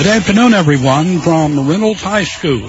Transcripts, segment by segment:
Good afternoon, everyone, from Reynolds High School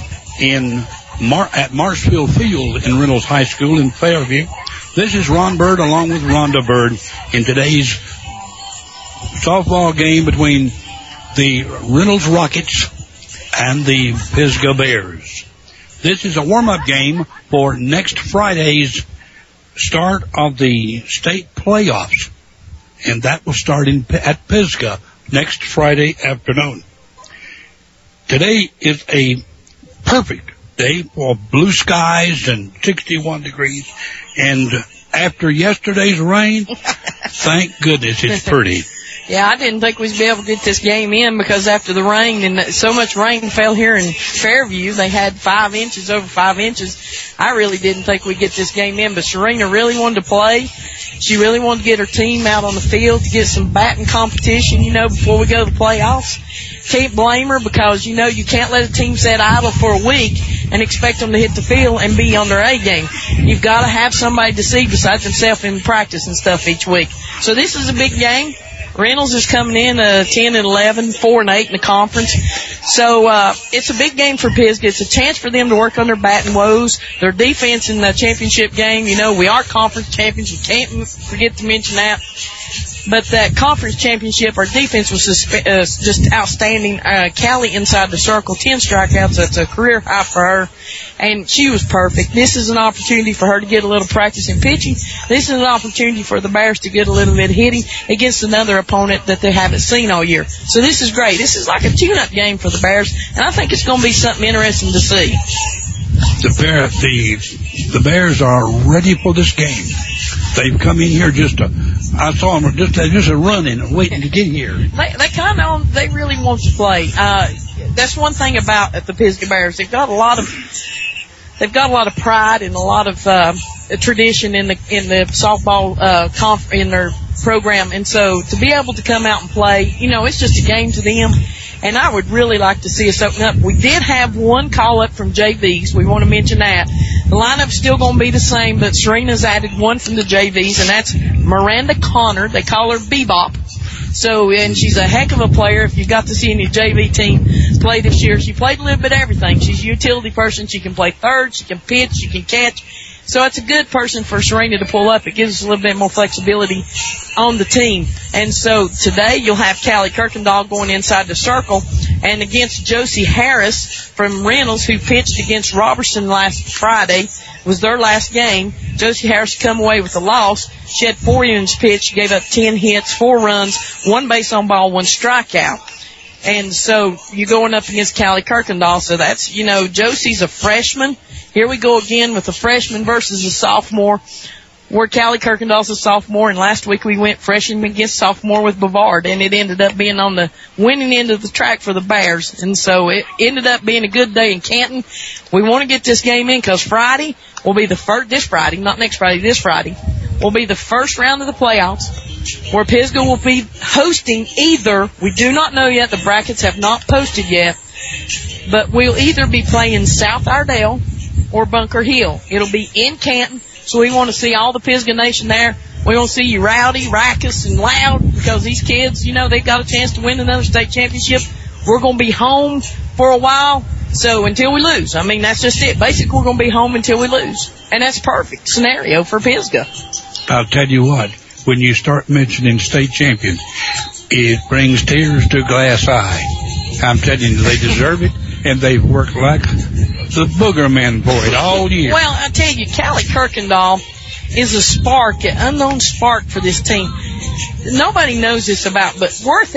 at Marshfield Field in Reynolds High School in Fairview. This is Ron Bird along with Rhonda Bird in today's softball game between the Reynolds Rockets and the Pisgah Bears. This is a warm-up game for next Friday's start of the state playoffs, and that will start at Pisgah next Friday afternoon. Today is a perfect day for blue skies and 61 degrees, and after yesterday's rain, thank goodness it's pretty. Yeah, I didn't think we'd be able to get this game in because after the rain, and so much rain fell here in Fairview, they had 5 inches, over 5 inches. I really didn't think we'd get this game in, but Serena really wanted to play. She really wanted to get her team out on the field to get some batting competition, before we go to the playoffs. Can't blame her because, you can't let a team sit idle for a week and expect them to hit the field and be on their A game. You've got to have somebody to see besides themselves in practice and stuff each week. So this is a big game. Reynolds is coming in 10-11, 4-8 in the conference. So it's a big game for Pisgah. It's a chance for them to work on their batting woes, their defense in the championship game. We are conference champions. We can't forget to mention that. But that conference championship, our defense was just outstanding. Callie inside the circle, 10 strikeouts. That's a career high for her. And she was perfect. This is an opportunity for her to get a little practice in pitching. This is an opportunity for the Bears to get a little bit of hitting against another opponent that they haven't seen all year. So this is great. This is like a tune-up game for the Bears, and I think it's going to be something interesting to see. The Bears are ready for this game. They've come in here I saw them just running, waiting to get here. They really want to play. That's one thing about the Pisgah Bears. They've got a lot of pride and a lot of tradition in the softball in their program, and so to be able to come out and play, it's just a game to them. And I would really like to see us open up. We did have one call up from JVs. We want to mention that. The lineup's still going to be the same, but Serena's added one from the JVs, and that's Miranda Connor. They call her Bebop. So, and she's a heck of a player. If you got to see any JV team play this year, she played a little bit of everything. She's a utility person. She can play third. She can pitch. She can catch. So it's a good person for Serena to pull up. It gives us a little bit more flexibility on the team. And so today you'll have Callie Kirkendall going inside the circle, and against Josie Harris from Reynolds, who pitched against Robertson last Friday, was their last game. Josie Harris come away with a loss. She had 4 innings pitched, gave up 10 hits, 4 runs, 1 base on ball, 1 strikeout. And so you're going up against Callie Kirkendall. So that's, Josie's a freshman. Here we go again with a freshman versus a sophomore, where Callie Kirkendall's a sophomore, and last week we went freshman against sophomore with Bavard, and it ended up being on the winning end of the track for the Bears. And so it ended up being a good day in Canton. We want to get this game in because Friday will be the first, this Friday, not next Friday, this Friday, will be the first round of the playoffs, where Pisgah will be hosting either, we do not know yet, the brackets have not posted yet, but we'll either be playing South Iredell or Bunker Hill. It'll be in Canton, so we want to see all the Pisgah Nation there. We want to see you rowdy, raucous, and loud, because these kids, they've got a chance to win another state championship. We're going to be home for a while, so until we lose. That's just it. Basically, we're going to be home until we lose, and that's a perfect scenario for Pisgah. I'll tell you what, when you start mentioning state champions, it brings tears to a glass eye. I'm telling you, they deserve it, and they've worked like the booger men for it all year. Well, I tell you, Callie Kirkendall is a spark, an unknown spark for this team. Nobody knows this about, but worth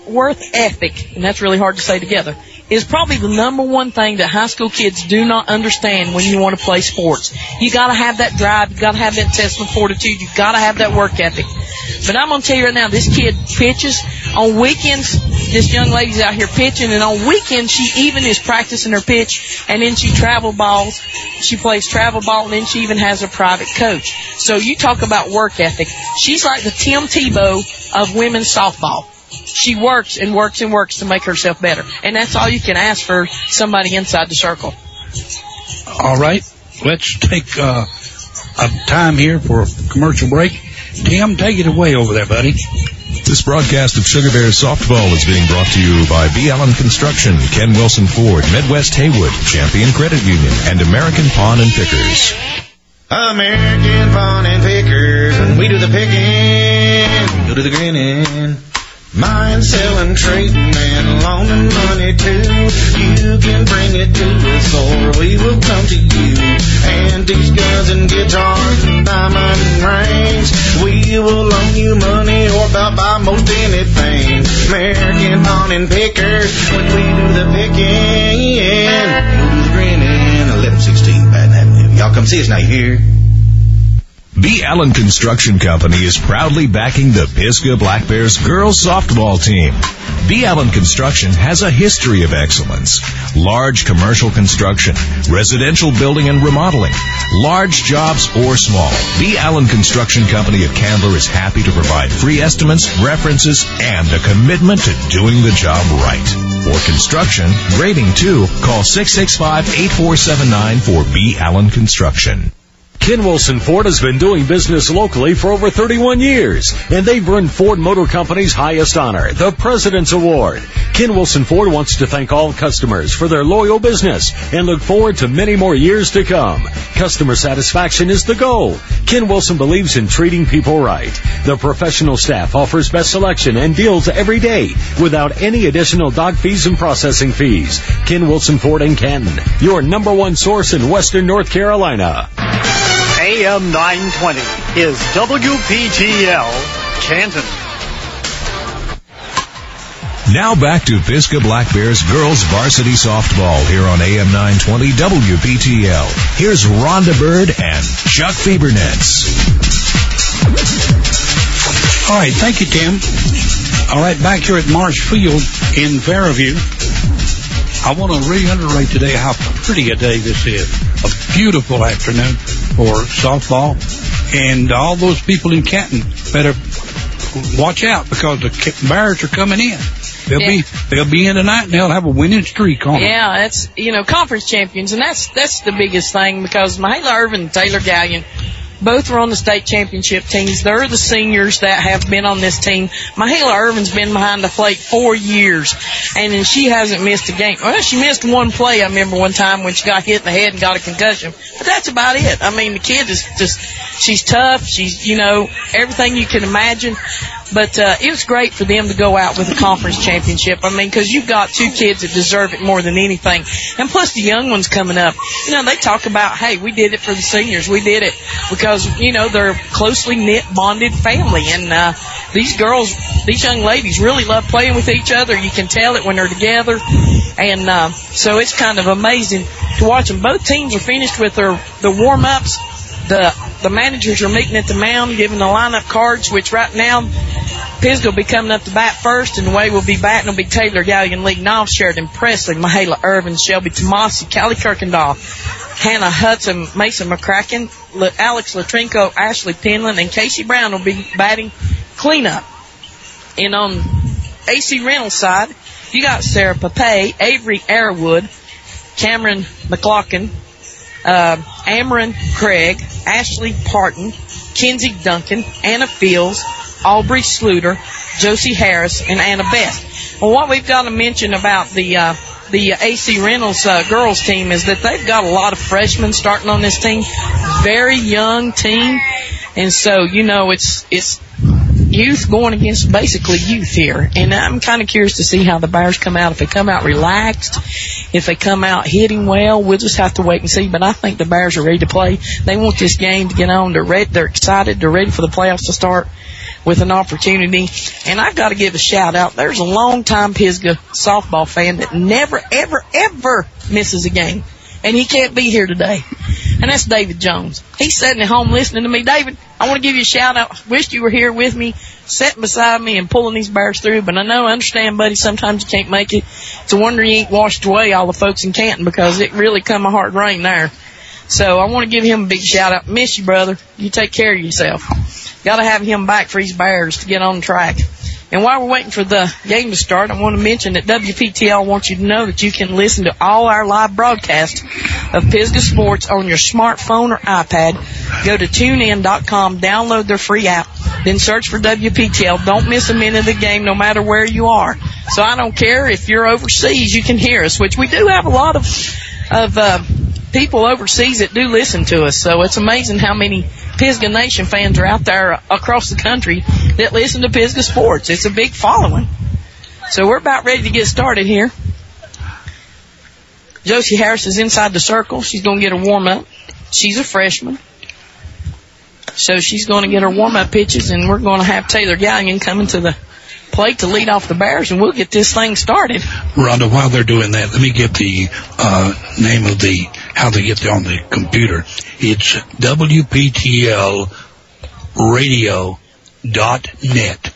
ethic, and that's really hard to say together, is probably the number one thing that high school kids do not understand when you want to play sports. You got to have that drive. You got to have that intestinal fortitude. You got to have that work ethic. But I'm going to tell you right now, this kid pitches on weekends. This young lady's out here pitching, and on weekends she even is practicing her pitch, and then she travel balls. She plays travel ball, and then she even has a private coach. So you talk about work ethic. She's like the Tim Tebow of women's softball. She works and works and works to make herself better. And that's all you can ask for somebody inside the circle. All right. Let's take a time here for a commercial break. Tim, take it away over there, buddy. This broadcast of Sugar Bears Softball is being brought to you by B. Allen Construction, Ken Wilson Ford, Midwest Haywood, Champion Credit Union, and American Pawn and Pickers. American Pawn and Pickers, and we do the picking, go to the grinning. Buying, selling, trading, and loaning money too. You can bring it to us or we will come to you. Antiques, guns, and guitars, and diamond rings. We will loan you money or buy most anything. American Pawn and Pickers, when we do the picking, we'll do the grinning. 1116 Baton Avenue. Y'all come see us now, you hear? B. Allen Construction Company is proudly backing the Pisgah Black Bears girls softball team. B. Allen Construction has a history of excellence. Large commercial construction, residential building and remodeling, large jobs or small. B. Allen Construction Company of Candler is happy to provide free estimates, references, and a commitment to doing the job right. For construction, grading too, call 665-8479 for B. Allen Construction. Ken Wilson Ford has been doing business locally for over 31 years, and they've earned Ford Motor Company's highest honor, the President's Award. Ken Wilson Ford wants to thank all customers for their loyal business and look forward to many more years to come. Customer satisfaction is the goal. Ken Wilson believes in treating people right. The professional staff offers best selection and deals every day without any additional dock fees and processing fees. Ken Wilson Ford in Canton, your number one source in Western North Carolina. AM 920 is WPTL Canton. Now back to Pisgah Black Bears girls varsity softball here on AM 920 WPTL. Here's Rhonda Bird and Chuck Fiebernetz. All right, thank you, Tim. All right, back here at Marsh Field in Fairview, I want to reiterate today how pretty a day this is. A beautiful afternoon for softball, and all those people in Canton better watch out because the Bears are coming in. They'll be in tonight, and they'll have a winning streak on them. Yeah, that's conference champions, and that's the biggest thing because Mahala Irvin and Taylor Gallion both are on the state championship teams. They're the seniors that have been on this team. Mahala Irvin's been behind the plate 4 years, and then she hasn't missed a game. Well, she missed one play, I remember one time when she got hit in the head and got a concussion. But that's about it. I mean, the kid is just, she's tough. She's, everything you can imagine. But it was great for them to go out with a conference championship. I mean, because you've got two kids that deserve it more than anything. And plus the young ones coming up. They talk about, hey, we did it for the seniors. We did it because, they're a closely knit, bonded family. And these girls, these young ladies really love playing with each other. You can tell it when they're together. And so it's kind of amazing to watch them. Both teams are finished with the warm-ups. The managers are meeting at the mound, giving the lineup cards, which right now Pisgah will be coming up to bat first, and the way we'll be batting will be Taylor Gallion leading off, Sheridan Presley, Mahala Irvin, Shelby Tomasi, Callie Kirkendall, Hannah Hudson, Mason McCracken, Alex Latrinko, Ashley Penland, and Casey Brown will be batting cleanup. And on AC Reynolds' side, you got Sarah Pape, Avery Arrowwood, Cameron McLaughlin, Amarin Craig, Ashley Parton, Kenzie Duncan, Anna Fields, Aubrey Sluter, Josie Harris, and Anna Best. Well, what we've got to mention about the AC Reynolds girls team is that they've got a lot of freshmen starting on this team. Very young team. And so, it's youth going against basically youth here. And I'm kind of curious to see how the Bears come out. If they come out relaxed, if they come out hitting well, we'll just have to wait and see. But I think the Bears are ready to play. They want this game to get on. They're excited. They're ready for the playoffs to start with an opportunity. And I've got to give a shout out. There's a long-time Pisgah softball fan that never, ever, ever misses a game. And he can't be here today. And that's David Jones. He's sitting at home listening to me. David, I want to give you a shout out. Wished you were here with me, sitting beside me and pulling these Bears through. But I understand, buddy, sometimes you can't make it. It's a wonder you ain't washed away all the folks in Canton because it really come a hard rain there. So I want to give him a big shout out. Miss you, brother. You take care of yourself. Got to have him back for these Bears to get on track. And while we're waiting for the game to start, I want to mention that WPTL wants you to know that you can listen to all our live broadcasts of Pisgah Sports on your smartphone or iPad. Go to TuneIn.com, download their free app, then search for WPTL. Don't miss a minute of the game no matter where you are. So I don't care if you're overseas, you can hear us, which we do have a lot of people overseas that do listen to us. So it's amazing how many Pisgah Nation fans are out there across the country that listen to Pisgah Sports. It's a big following. So we're about ready to get started here. Josie Harris is inside the circle. She's going to get her warm-up. She's a freshman. So she's going to get her warm-up pitches, and we're going to have Taylor Gallion coming to the plate to lead off the Bears, and we'll get this thing started. Rhonda, while they're doing that, let me get the name of how they get on the computer. It's WPTLradio.net.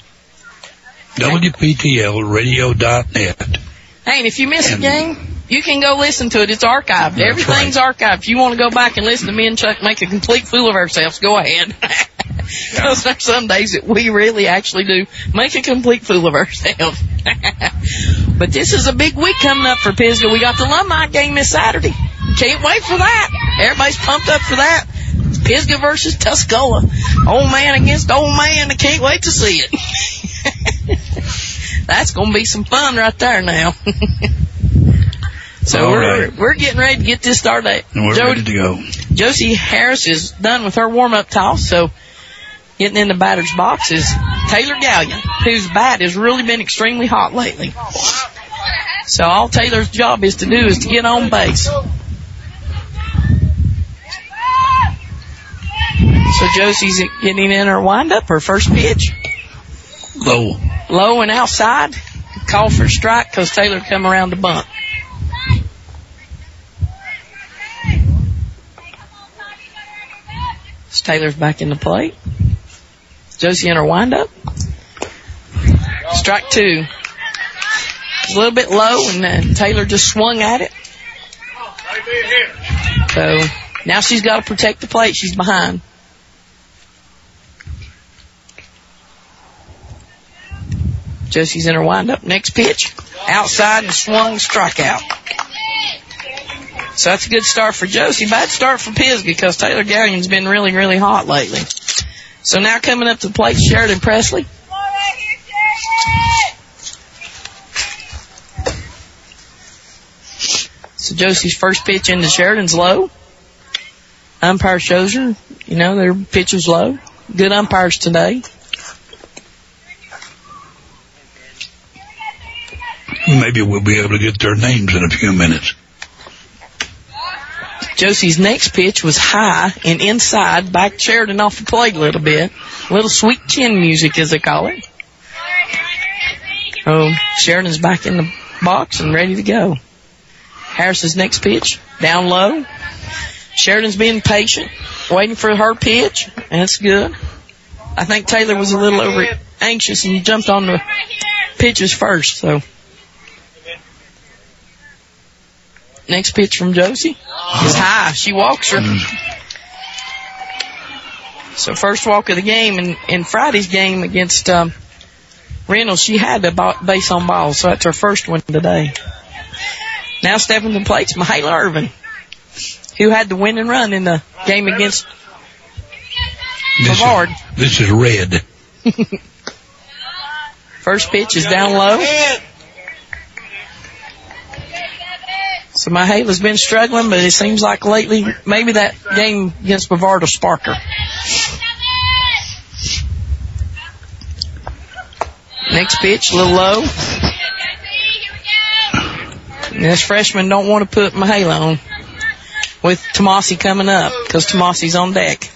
WPTLradio.net. Hey, and if you miss a game, you can go listen to it. It's archived. That's Everything's archived. If you want to go back and listen to me and Chuck make a complete fool of ourselves, go ahead. Because there's some days that we really actually do make a complete fool of ourselves. But this is a big week coming up for Pisgah. We got the alumni game this Saturday. Can't wait for that. Everybody's pumped up for that. Pisgah versus Tuscola. Old man against old man. I can't wait to see it. That's going to be some fun right there now. So we're getting ready to get this started. And we're ready to go. Josie Harris is done with her warm-up toss, so getting in the batter's box is Taylor Gallion, whose bat has really been extremely hot lately. So all Taylor's job is to do is to get on base. So Josie's getting in her windup, her first pitch. Low and outside. Call for a strike because Taylor come around the bunt. So Taylor's back in the plate. Josie in her windup. Strike two. It's a little bit low, and Taylor just swung at it. So now she's got to protect the plate. She's behind. Josie's in her windup. Next pitch. Outside and swung, strikeout. So that's a good start for Josie. Bad start for Pisgah because Taylor Gallion's been really, really hot lately. So now coming up to the plate, Sheridan Presley. So Josie's first pitch into Sheridan's low. Umpire shows her, their pitch is low. Good umpires today. Maybe we'll be able to get their names in a few minutes. Josie's next pitch was high and inside, backed Sheridan off the plate a little bit. A little sweet chin music, as they call it. Oh, Sheridan's back in the box and ready to go. Harris's next pitch, down low. Sheridan's being patient, waiting for her pitch, and it's good. I think Taylor was a little over anxious and jumped on the pitches first, so. Next pitch from Josie is high. She walks her. So first walk of the game. In Friday's game against Reynolds, she had a base on balls, so that's her first one today. Now stepping to the plate's Mahala Irvin, who had the winning run in the game against Brevard. This is red. First pitch is down low. So Mahala's been struggling, but it seems like lately maybe that game against Brevard will spark her. Next pitch, a little low. And this freshman don't want to put Mahala on with Tomasi coming up because Tomasi's on deck.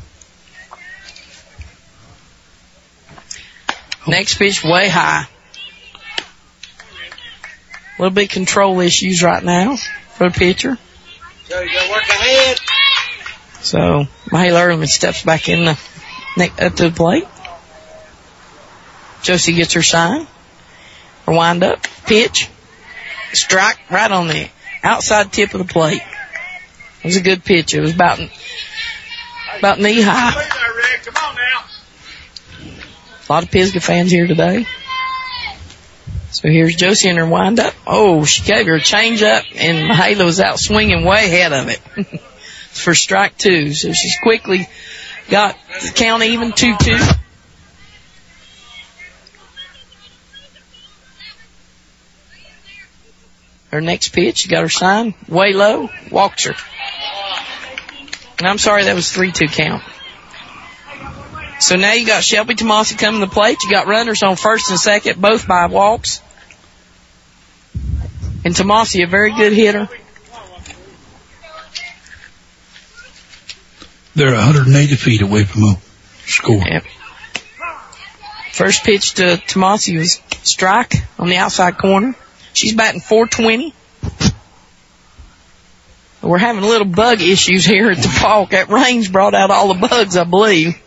Next pitch, way high. A little bit control issues right now for the pitcher. So you gotta work ahead. So Mahala Irvin steps back in up to the plate. Josie gets her sign. Her wind up. Pitch. Strike right on the outside tip of the plate. It was a good pitch. It was about knee high. Come on now. A lot of Pisgah fans here today. So here's Josie in her windup. Oh, she gave her a change up, and Mahala was out swinging way ahead of it for strike two. So she's quickly got the count even 2-2. Her next pitch, she got her sign, way low, walks her. And I'm sorry, that was 3-2 count. So now you got Shelby Tomasi coming to the plate. You got runners on first and second, both by walks. And Tomasi, a very good hitter. They're 180 feet away from a score. Yep. First pitch to Tomasi was strike on the outside corner. She's batting .420. We're having little bug issues here at the park. That rain's brought out all the bugs, I believe.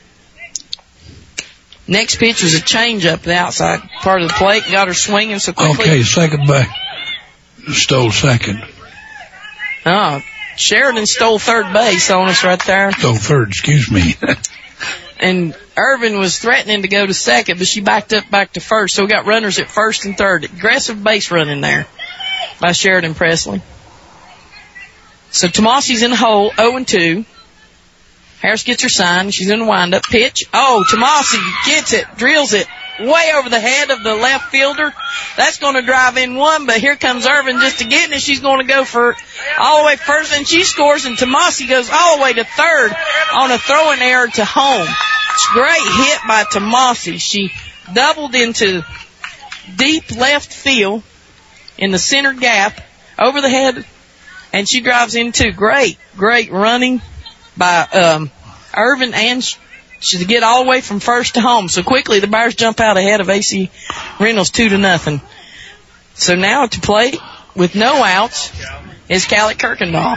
Next pitch was a changeup the outside part of the plate. Got her swinging so quickly. Okay, second back. Stole second. Oh, Sheridan stole third base on us right there. Stole third, excuse me. And Irvin was threatening to go to second, but she backed up back to first. So we got runners at first and third. Aggressive base running there by Sheridan Presley. So Tomasi's in the hole, 0-2. Harris gets her sign. She's in the windup. Pitch. Oh, Tomasi gets it, drills it way over the head of the left fielder. That's going to drive in one, but here comes Irvin just to get it. She's going to go for all the way first, and she scores, and Tomasi goes all the way to third on a throwing error to home. Great hit by Tomasi. She doubled into deep left field in the center gap over the head, and she drives into great running by Irvin and to get all the way from first to home. So quickly the Bears jump out ahead of AC Reynolds 2-0. So now to play with no outs is Callie Kirkendall.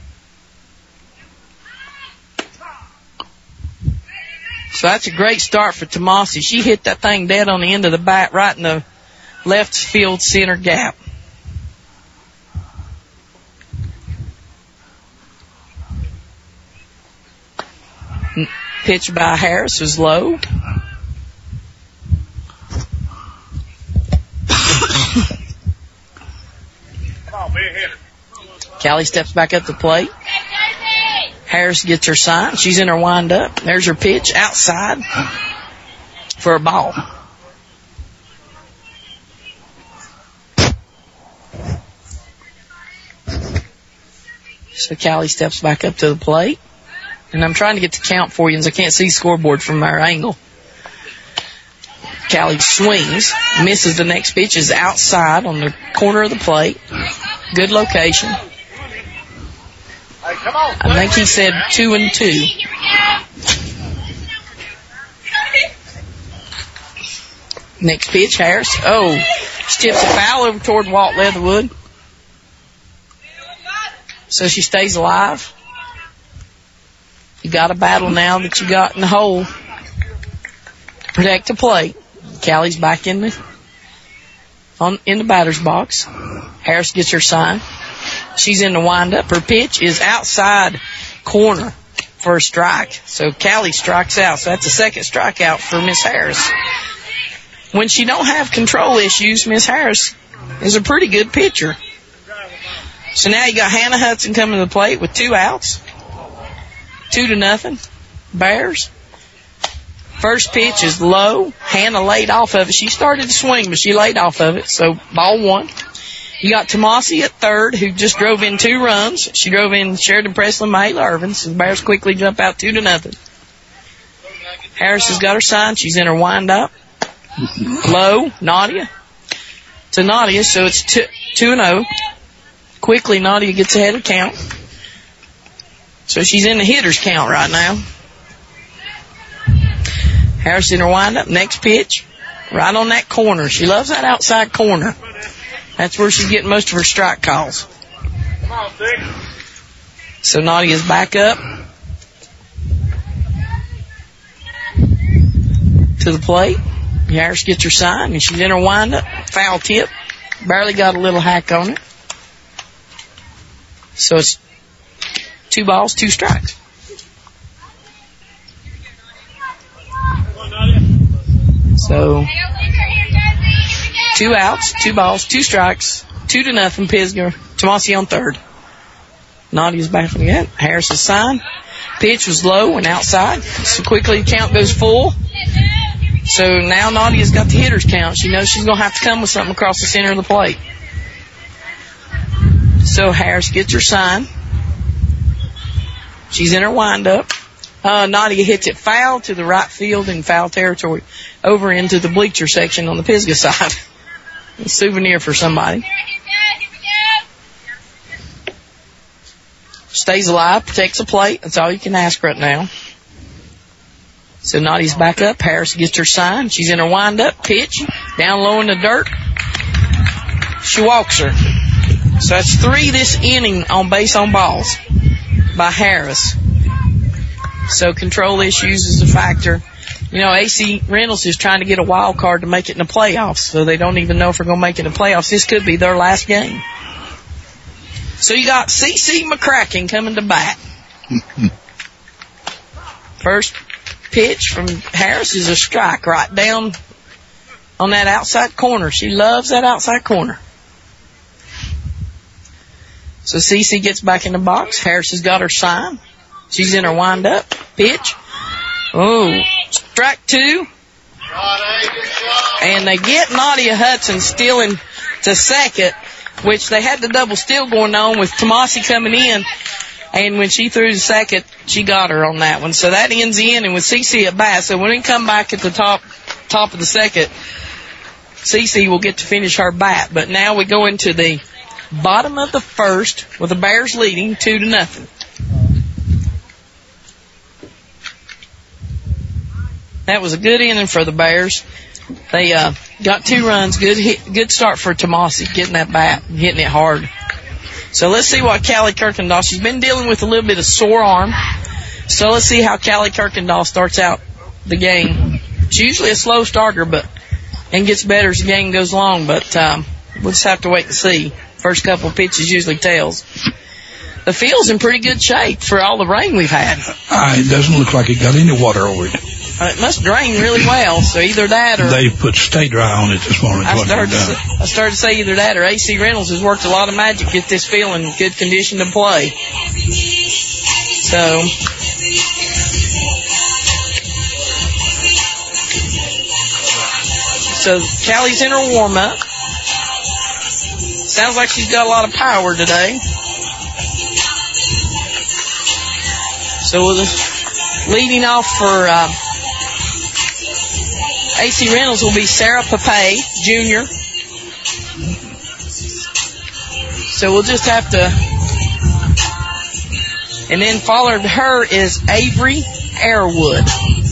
So that's a great start for Tomasi. She hit that thing dead on the end of the bat right in the left field center gap. Pitch by Harris was low. Callie steps back up the plate. Harris gets her sign. She's in her wind-up. There's her pitch outside for a ball. So Callie steps back up to the plate. And I'm trying to get the count for you, as I can't see the scoreboard from our angle. Callie swings, misses the next pitch, is outside on the corner of the plate. Good location. I think he said 2-2. Next pitch, Harris. Oh, tips a foul over toward Walt Leatherwood. So she stays alive. You got a battle now that you got in the hole to protect the plate. Callie's back in the batter's box. Harris gets her sign. She's in the windup. Her pitch is outside corner for a strike. So Callie strikes out. So that's a second strikeout for Miss Harris. When she don't have control issues, Miss Harris is a pretty good pitcher. So now you got Hannah Hudson coming to the plate with 2 outs. 2-0. Bears. First pitch is low. Hannah laid off of it. She started to swing, but she laid off of it. So ball 1. You got Tomasi at third, who just drove in 2 runs. She drove in Sheridan Presley, Mayla Irvin. So the Bears quickly jump out 2-0. Harris has got her sign. She's in her wind-up. Low. Nadia. To Nadia, so it's 2-0. Quickly, Nadia gets ahead of count. So she's in the hitter's count right now. Harris in her windup. Next pitch. Right on that corner. She loves that outside corner. That's where she's getting most of her strike calls. Come on, Dick. So Nadia's back up to the plate. Harris gets her sign, and she's in her windup. Foul tip. Barely got a little hack on it. So it's 2 balls, 2 strikes. So 2 outs, 2 balls, 2 strikes, 2-0 Pisgah. Tomasi on third. Nadia's back again. Harris's sign. Pitch was low and outside. So quickly the count goes full. So now Nadia's got the hitter's count. She knows she's going to have to come with something across the center of the plate. So Harris gets her sign. She's in her windup. Nadia hits it foul to the right field in foul territory over into the bleacher section on the Pisgah side. A souvenir for somebody. Stays alive, protects the plate. That's all you can ask right now. So Nadia's back up. Harris gets her sign. She's in her wind-up. Pitch. Down low in the dirt. She walks her. So that's 3 this inning on base on balls by Harris. So control issues is a factor. You know, AC Reynolds is trying to get a wild card to make it in the playoffs, so they don't even know if we're going to make it in the playoffs. This could be their last game. So you got C.C. McCracken coming to bat. First pitch from Harris is a strike right down on that outside corner. She loves that outside corner. So C.C. gets back in the box. Harris has got her sign. She's in her wind-up. Pitch. Oh, strike 2. And they get Nadia Hudson stealing to second, which they had the double steal going on with Tomasi coming in. And when she threw to second, she got her on that one. So that ends the inning with CC at bat. So when we come back at the top of the second, CC will get to finish her bat. But now we go into the bottom of the first with the Bears leading 2-0. That was a good inning for the Bears. They got 2 runs. Good start for Tomasi, getting that bat and hitting it hard. So let's see what Callie Kirkendall. She's been dealing with a little bit of sore arm. So let's see how Callie Kirkendall starts out the game. She's usually a slow starter, and gets better as the game goes along. But we'll just have to wait and see. First couple pitches usually tells. The field's in pretty good shape for all the rain we've had. It doesn't look like it got any water over it. It must drain really well, so either that or... They put Stay Dry on it this morning. I started to say either that or AC Reynolds has worked a lot of magic to get this field in good condition to play. So Callie's in her warm-up. Sounds like she's got a lot of power today. So leading off for AC Reynolds will be Sarah Pape, Jr. So we'll just have to... And then following her is Avery Airwood.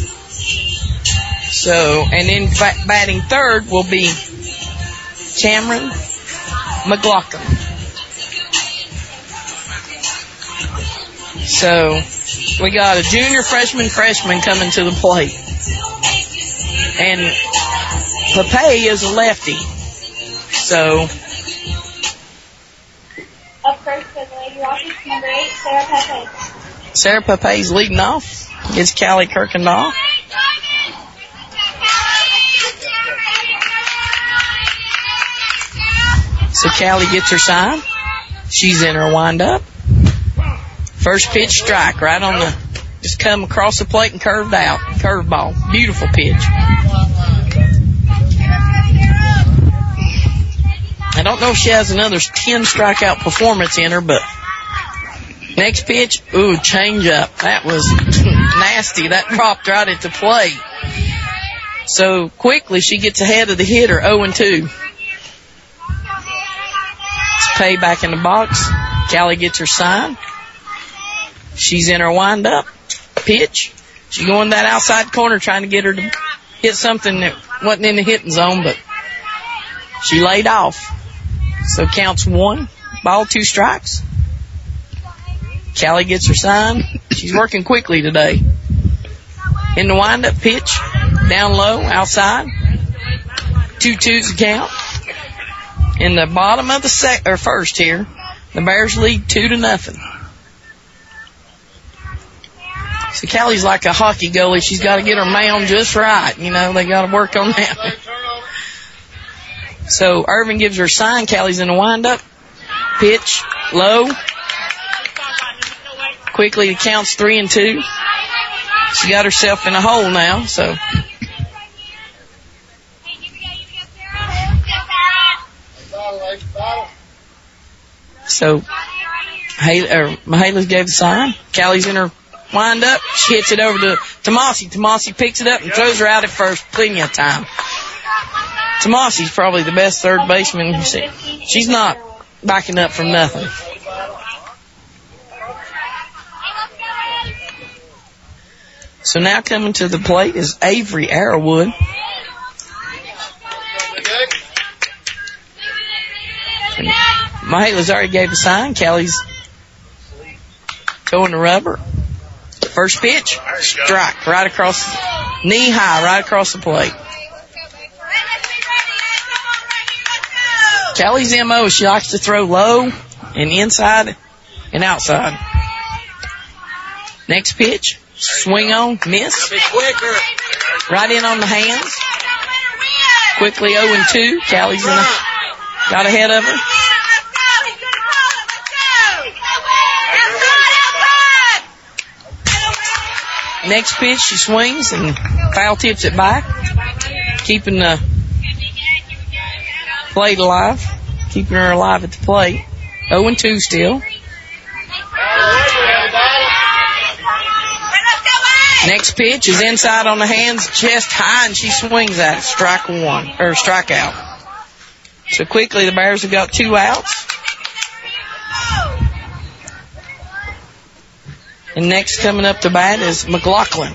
So, and then batting third will be Cameron McLaughlin. So, we got a junior freshman coming to the plate. And Pape is a lefty. So, up first for the Lady Rockies, number 8, Sarah Pape. Sarah Pape's leading off. It's Callie Kirkendall. So Callie gets her sign. She's in her wind-up. First pitch strike right on the... Just come across the plate and curved out. Curved ball. Beautiful pitch. I don't know if she has another 10 strikeout performance in her, but next pitch, change up. That was nasty. That dropped right at the plate. So quickly she gets ahead of the hitter, 0-2. Pape back in the box. Callie gets her sign. She's in her wind-up. Pitch. She's going that outside corner trying to get her to hit something that wasn't in the hitting zone, but she laid off. So counts 1 ball, 2 strikes. Callie gets her sign. She's working quickly today. In the wind-up pitch. Down low, outside. 2-2's the count. In the bottom of the first here, the Bears lead 2-0. So Callie's like a hockey goalie. She's got to get her mound just right. You know, they got to work on that. So Irvin gives her a sign. Callie's in the wind-up. Pitch, low. Quickly, it counts 3-2. She got herself in a hole now, so... So Michaelis gave the sign. Callie's in her wind up. She hits it over to Tomasi. Tomasi picks it up and throws her out at first. Plenty of time. Tomasi's probably the best third baseman. She's not backing up from nothing. So now coming to the plate is Avery Arrowwood. Michaelis already gave the sign. Callie's throwing the rubber. First pitch, strike, right across, knee high, right across the plate. Callie's MO, she likes to throw low and inside and outside. Next pitch, swing on, miss. Right in on the hands. Quickly 0-2. Callie's got ahead of her. Next pitch, she swings and foul tips it back, keeping the plate alive, keeping her alive at the plate. 0-2 still. Next pitch is inside on the hands, chest high, and she swings at it. Strikeout. So quickly the Bears have got 2 outs. And next coming up to bat is McLaughlin.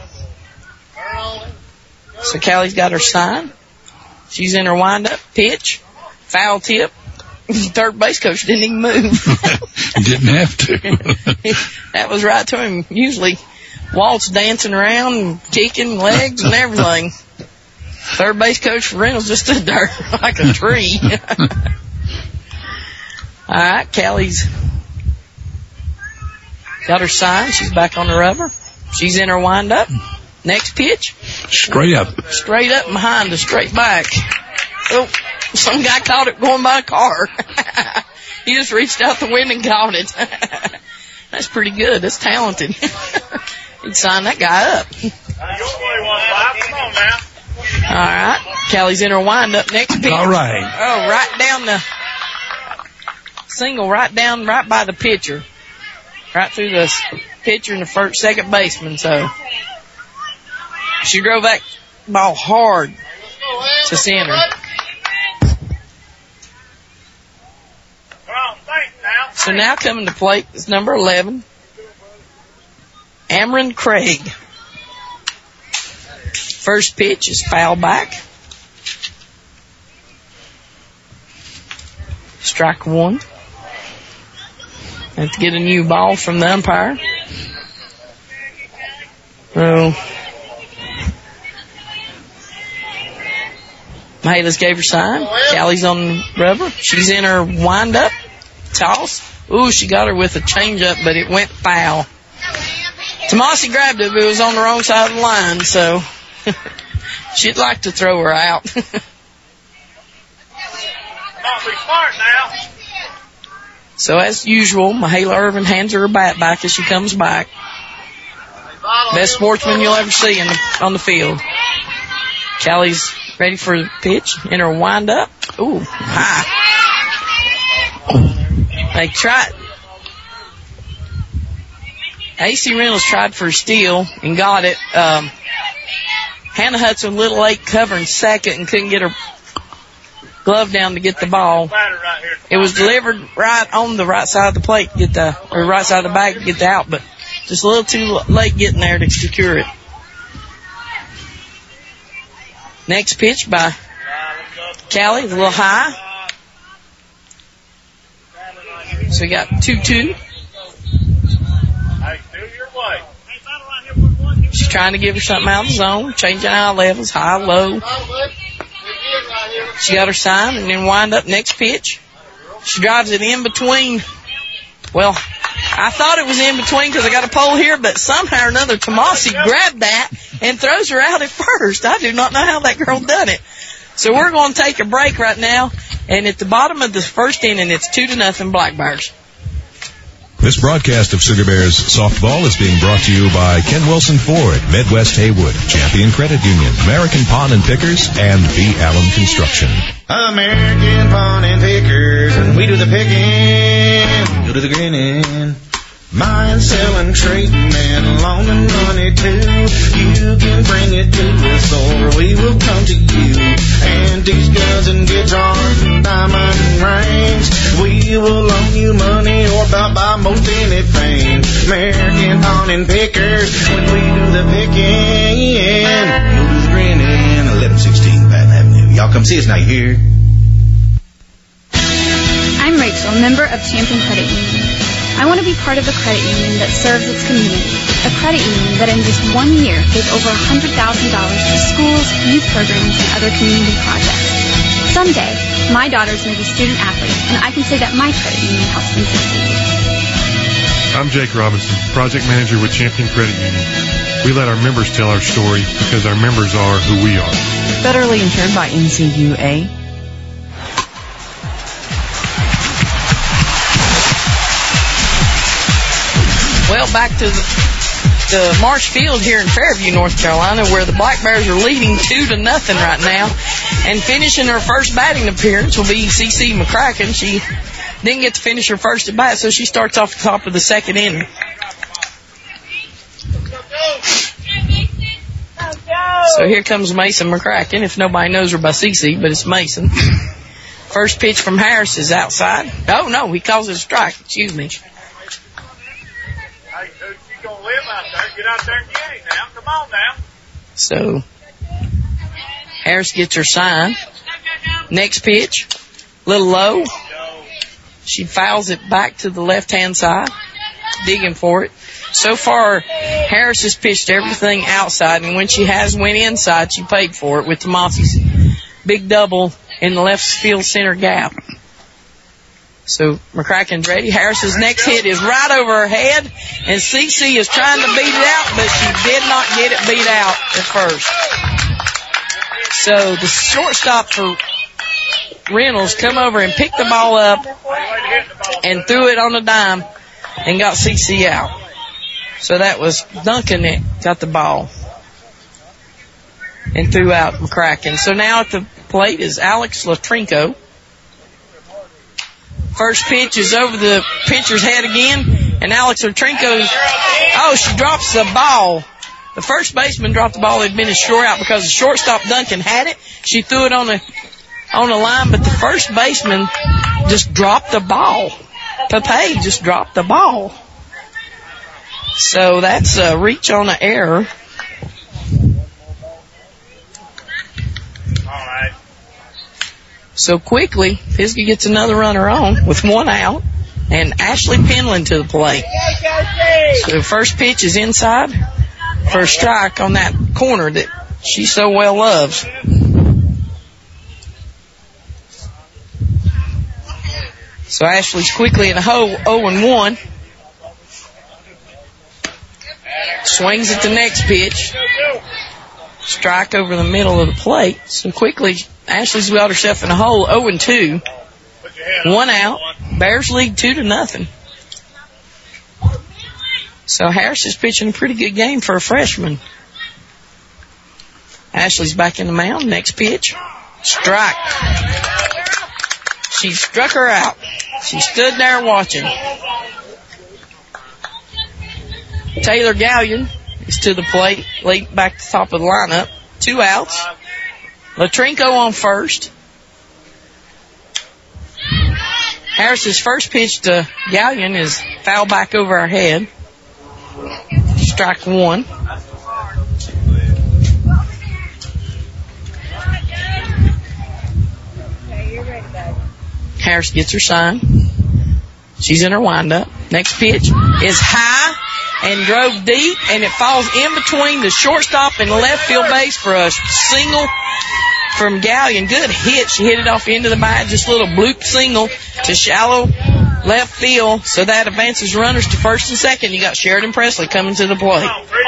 So Callie's got her sign. She's in her wind-up pitch. Foul tip. Third base coach didn't even move. Didn't have to. That was right to him. Usually Walt's dancing around, kicking legs and everything. Third base coach for Reynolds just stood there like a tree. All right, Callie's got her sign. She's back on the rubber. She's in her wind-up. Next pitch. Straight up. Straight up behind the straight back. Oh, some guy caught it going by a car. He just reached out the wind and caught it. That's pretty good. That's talented. He'd sign that guy up. Come on now. All right. Callie's in her wind-up. Next pitch. All right. Oh, right down the single, right by the pitcher. Right through the pitcher and the second baseman. So she drove that ball hard to center. So now coming to plate is number 11, Amron Craig. First pitch is foul back. Strike 1. Have to get a new ball from the umpire. Michaelis gave her sign. Callie's on the rubber. She's in her wind-up. Toss. Ooh, she got her with a change-up, but it went foul. Tomasi grabbed it, but it was on the wrong side of the line, so she'd like to throw her out. Be smart now. So as usual, Mahala Irvin hands her bat back as she comes back. Best sportsman you'll ever see on the field. Callie's ready for the pitch in her wind-up. Ooh, high. They tried. AC Reynolds tried for a steal and got it. Hannah Hudson a little late covering second and couldn't get her glove down to get the ball. It was delivered right on the right side of the plate to get right side of the bag to get the out, but just a little too late getting there to secure it. Next pitch by Callie, a little high. So we got 2-2. She's trying to give her something out of the zone, changing eye levels, high, low. She got her sign and then wind up next pitch. She drives it in between. Well, I thought it was in between because I got a pole here, but somehow or another Tomasi grabbed that and throws her out at first. I do not know how that girl done it. So we're going to take a break right now, and at the bottom of the first inning, it's 2-0 Black Bears. This broadcast of Sugar Bears softball is being brought to you by Ken Wilson Ford, Midwest Haywood, Champion Credit Union, American Pawn and Pickers, and V. Allen Construction. American Pawn and Pickers, and we do the picking. go to the grinning. Buying, selling, trading, and loaning money too. You can bring it to us or we will come to you. Antiques, guns, and guitars, and diamond rings. We will loan you money or buy most anything. American pawn and pickers when we do the picking. You'll do the grinning. 1116 Patton Avenue. Y'all come see us now, you hear? I'm Rachel, member of Champion Credit Union. I want to be part of a credit union that serves its community. A credit union that in just 1 year gave over $100,000 to schools, youth programs, and other community projects. Someday, my daughters may be student athletes, and I can say that my credit union helps them succeed. I'm Jake Robinson, project manager with Champion Credit Union. We let our members tell our story because our members are who we are. Federally insured by NCUA. Well, back to the Marsh Field here in Fairview, North Carolina, where the Black Bears are leading 2-0 right now. And finishing her first batting appearance will be CC McCracken. She didn't get to finish her first at bat, so she starts off the top of the second inning. So here comes Mason McCracken, if nobody knows her by CC, but it's Mason. First pitch from Harris is outside. Oh, no, he calls it a strike. Excuse me. Hey, dude, you gonna live out there? Get out there and get it now. Come on now. So Harris gets her sign. Next pitch, little low. She fouls it back to the left-hand side, digging for it. So far, Harris has pitched everything outside, and when she has went inside, she paid for it with Tomasi's big double in the left field center gap. So McCracken's ready. Harris's next hit is right over her head, and CC is trying to beat it out, but she did not get it beat out at first. So the shortstop for Reynolds come over and picked the ball up and threw it on a dime and got CC out. So that was Duncan that got the ball and threw out McCracken. So now at the plate is Alex Latrinko. First pitch is over the pitcher's head again, and Alex Latrinko, she drops the ball. The first baseman dropped the ball. It had been a short out because the shortstop Duncan had it. She threw it on the line, but the first baseman just dropped the ball. Pepe just dropped the ball. So that's a reach on an error. All right. So quickly, Pisgah gets another runner on with one out, and Ashley Penland to the plate. So the first pitch is inside for a strike on that corner that she so well loves. So Ashley's quickly in the hole, 0-1. Swings at the next pitch. Strike over the middle of the plate. So quickly, Ashley's got herself in a hole, 0-2. One out. Bears lead 2-0. So Harris is pitching a pretty good game for a freshman. Ashley's back in the mound. Next pitch. Strike. She struck her out. She stood there watching. Taylor Gallion is to the plate, late back to the top of the lineup. 2 outs. Latrinko on first. Harris's first pitch to Gallion is foul back over her head. Strike 1. Harris gets her sign. She's in her windup. Next pitch is high and drove deep, and it falls in between the shortstop and the left field base for a single from Gallion. Good hit. She hit it off the end of the bat. Just a little bloop single to shallow left field. So that advances runners to first and second. You got Sheridan Presley coming to the plate.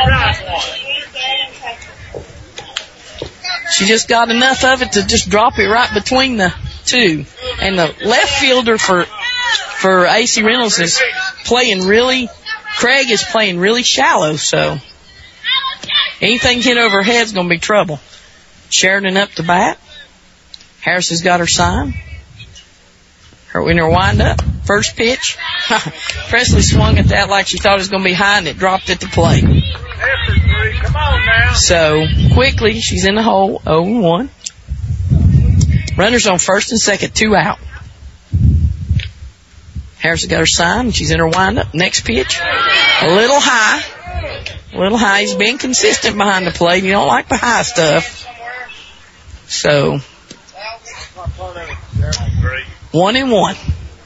She just got enough of it to just drop it right between the two. And the left fielder for AC Reynolds is playing really, Craig is playing really shallow, so anything hit over her head is going to be trouble. Sheridan up to bat. Harris has got her sign. Her winner wind up. First pitch. Presley swung at that like she thought it was going to be high, and it dropped at the plate. Come on now. So, quickly, she's in the hole, 0-1. Runners on first and second, 2 out. Harrison got her sign, and she's in her windup. Next pitch, a little high. A little high. He's being consistent behind the plate. You don't like the high stuff. So, 1-1.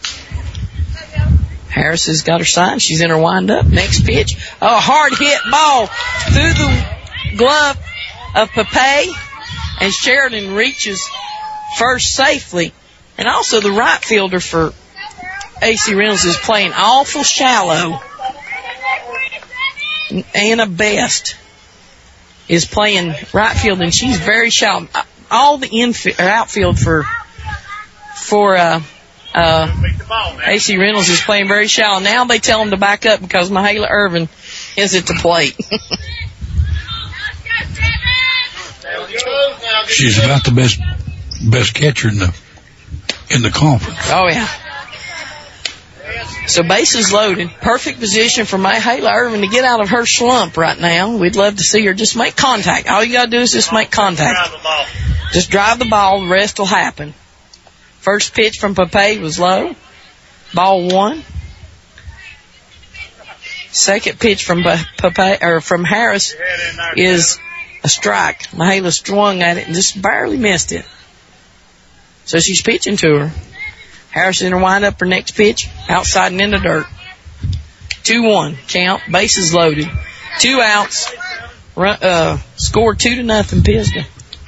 Harris has got her sign. She's in her windup. Next pitch. Oh, a hard hit ball through the glove of Pepe. And Sheridan reaches first safely. And also the right fielder for AC Reynolds is playing awful shallow. Anna Best is playing right field, and she's very shallow. All the outfield for AC Reynolds is playing very shallow. Now they tell them to back up because Mahala Irvin is at the plate. She's about the best catcher in the conference. Oh yeah. So bases loaded. Perfect position for Mahala Irvin to get out of her slump right now. We'd love to see her just make contact. All you gotta do is just make contact. Just drive the ball. The rest will happen. First pitch from Pepe was low. Ball 1. Second pitch from Pepe, or from Harris, is a strike. Mahala swung at it and just barely missed it. So she's pitching to her. Harris in her windup, her next pitch, outside and in the dirt. 2-1 count, bases loaded. 2 outs, score 2-0 Pisgah.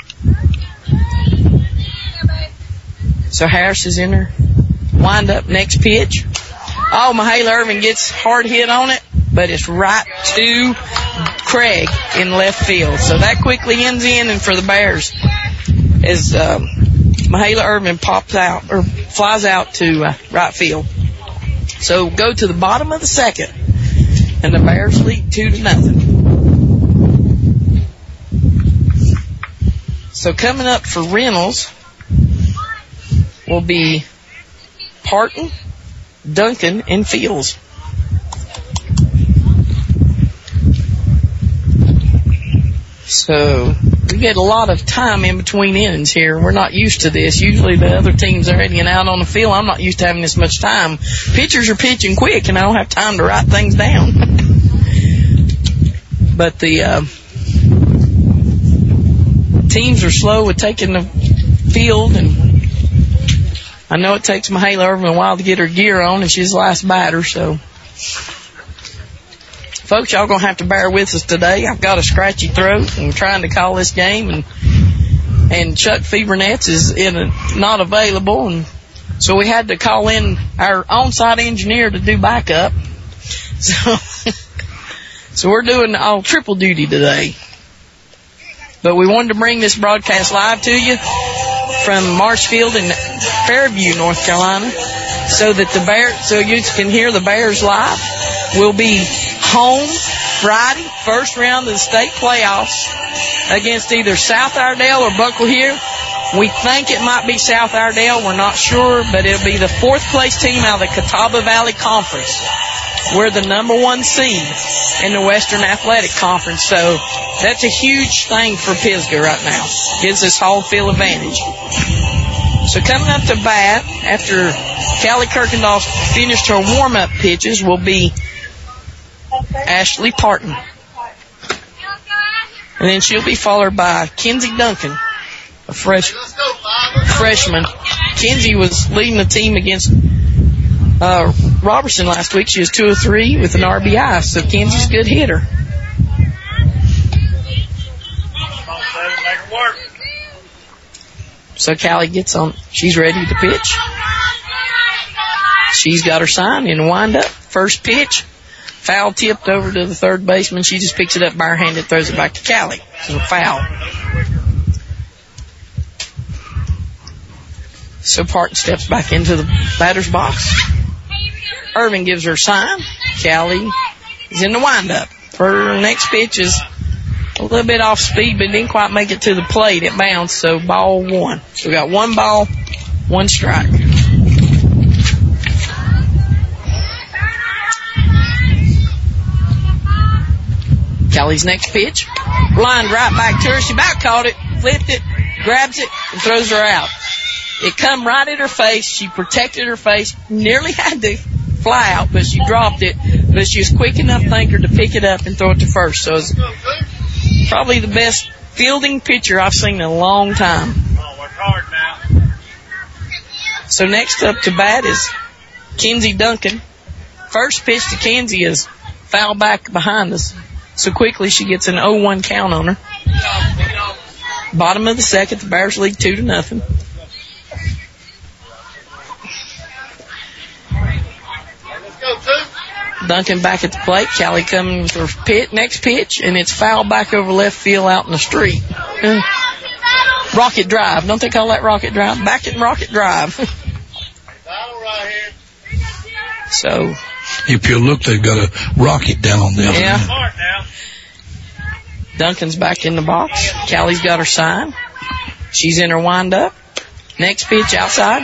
So Harris is in her windup, next pitch. Oh, Mahala Irvin gets hard hit on it, but it's right to Craig in left field. So that quickly ends the inning for the Bears as Mahala Irvin pops out, or flies out to right field. So go to the bottom of the second, and the Bears lead 2-0. So coming up for Reynolds will be Parton, Duncan, and Fields. So we get a lot of time in between innings here. We're not used to this. Usually the other teams are heading out on the field. I'm not used to having this much time. Pitchers are pitching quick, and I don't have time to write things down. But the teams are slow with taking the field, and I know it takes Mahala Irvin a while to get her gear on, and she's the last batter, so. Folks, y'all gonna have to bear with us today. I've got a scratchy throat, and I'm trying to call this game, and Chuck Fiebernet is not available, and so we had to call in our on-site engineer to do backup. So we're doing all triple duty today. But we wanted to bring this broadcast live to you from Marshfield in Fairview, North Carolina, so that so you can hear the Bears live. We'll be home Friday, first round of the state playoffs against either South Iredell or Buckle Hill. We think it might be South Iredell. We're not sure, but it'll be the 4th place team out of the Catawba Valley Conference. We're the number 1 seed in the Western Athletic Conference, so that's a huge thing for Pisgah right now. Gives us home field advantage. So coming up to bat after Callie Kirkendall finished her warm-up pitches will be Ashley Parton. And then she'll be followed by Kenzie Duncan, a freshman. Kenzie was leading the team against Robertson last week. She was 2 of 3 with an RBI, so Kenzie's a good hitter. So Callie gets on. She's ready to pitch. She's got her sign in the windup. First pitch. Foul tipped over to the third baseman. She just picks it up barehanded, throws it back to Callie. It's a foul. So Parton steps back into the batter's box. Irvin gives her a sign. Callie is in the windup. Her next pitch is a little bit off speed, but didn't quite make it to the plate. It bounced, so ball 1. So we got 1 ball, 1 strike. Kelly's next pitch. Lined right back to her. She about caught it, flipped it, grabs it, and throws her out. It come right at her face. She protected her face. Nearly had to fly out, but she dropped it. But she was quick enough, thinker, to pick it up and throw it to first. So it's probably the best fielding pitcher I've seen in a long time. Work hard now. So next up to bat is Kenzie Duncan. First pitch to Kenzie is foul back behind us. So quickly she gets an 0-1 count on her. Bottom of the second, the Bears lead 2-0. Duncan back at the plate. Callie coming with her next pitch, and it's foul back over left field out in the street. Rocket drive. Don't they call that rocket drive? Back in rocket drive. So, if you look, they've got a rocket down on them. Yeah. Duncan's back in the box. Callie's got her sign. She's in her wind-up. Next pitch outside.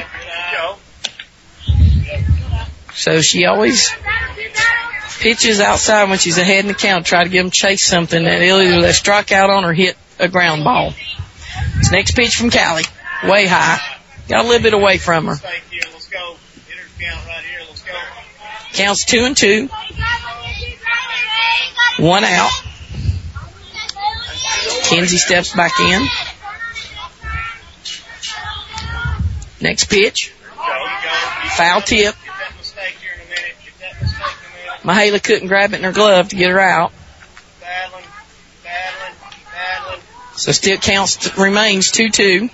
So she always pitches outside when she's ahead in the count. Try to give them chase something that either they strike out on or hit a ground ball. This next pitch from Callie. Way high. Got a little bit away from her. Counts 2-2. 1 out. Kenzie steps back in. Next pitch. Foul tip. Mahala couldn't grab it in her glove to get her out. So still remains 2-2.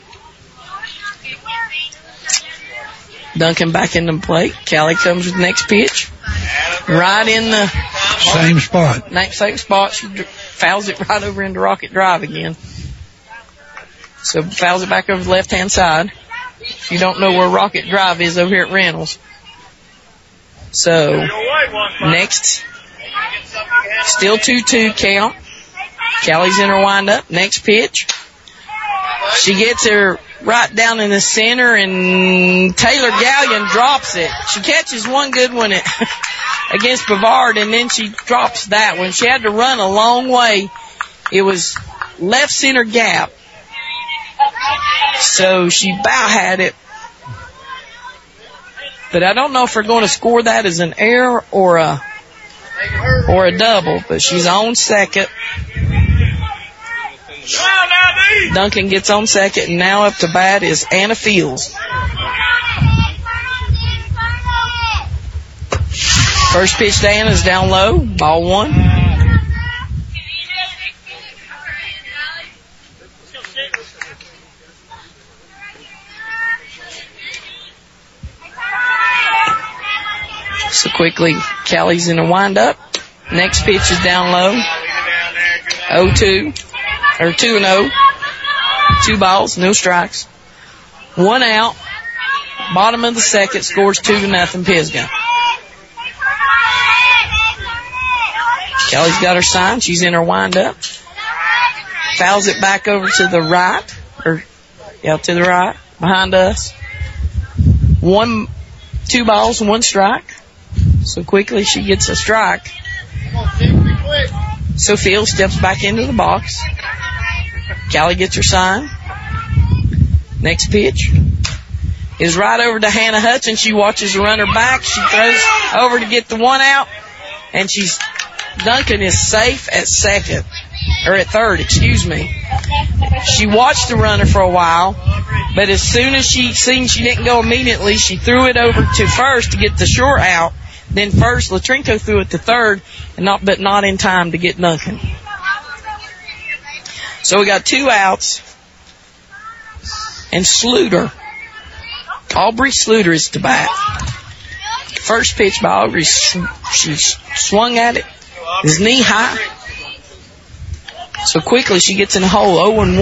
Duncan back in the plate. Callie comes with the next pitch. Right in the same spot. Same spot. She fouls it right over into rocket drive again. So fouls it back over the left-hand side. If you don't know where rocket drive is, over here at Reynolds. So next, still 2-2 count. Callie's in her wind-up. Next pitch. She gets her right down in the center, and Taylor Gallion drops it. She catches one good one against Bavard, and then she drops that one. She had to run a long way. It was left center gap. So she bow had it. But I don't know if we're going to score that as an error or a double, but she's on second. Duncan gets on second, and now up to bat is Anna Fields. First pitch to Anna is down low, ball 1. So quickly, Callie's in a wind-up. Next pitch is down low. 0-2. Or 2-0. 2 balls, no strikes. 1 out. Bottom of the second, scores 2-0 Pisgah. Callie's got her sign. She's in her wind-up. Fouls it back over to the right. To the right. Behind us. 2 balls, 1 strike. So quickly she gets a strike. So Field steps back into the box. Callie gets her sign. Next pitch is right over to Hannah Hudson. She watches the runner back. She throws over to get the 1 out. And Duncan is safe at second. Or at third, excuse me. She watched the runner for a while. But as soon as she seen she didn't go immediately, she threw it over to first to get the short out. Then first, Latrinko threw it to third, but not in time to get Duncan. So we got 2 outs. And Aubrey Sluter is to bat. First pitch by Aubrey, she swung at it. His knee high. So quickly she gets in the hole,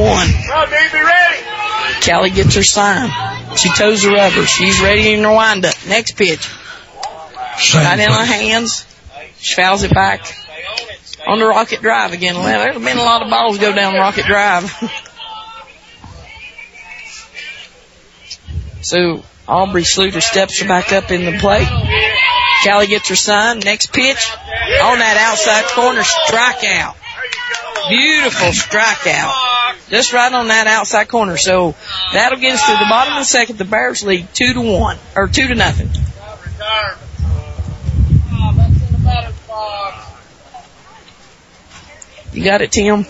0-1. Callie gets her sign. She toes the rubber. She's ready in her wind-up. Next pitch. Right in her hands. She fouls it back on the rocket drive again. Well, there's been a lot of balls go down rocket drive. So Aubrey Sluter steps back up in the plate. Callie gets her sign. Next pitch on that outside corner, strikeout. Beautiful strikeout. Just right on that outside corner. So that'll get us to the bottom of the second. The Bears lead 2-1, or 2-0. You got it, Tim?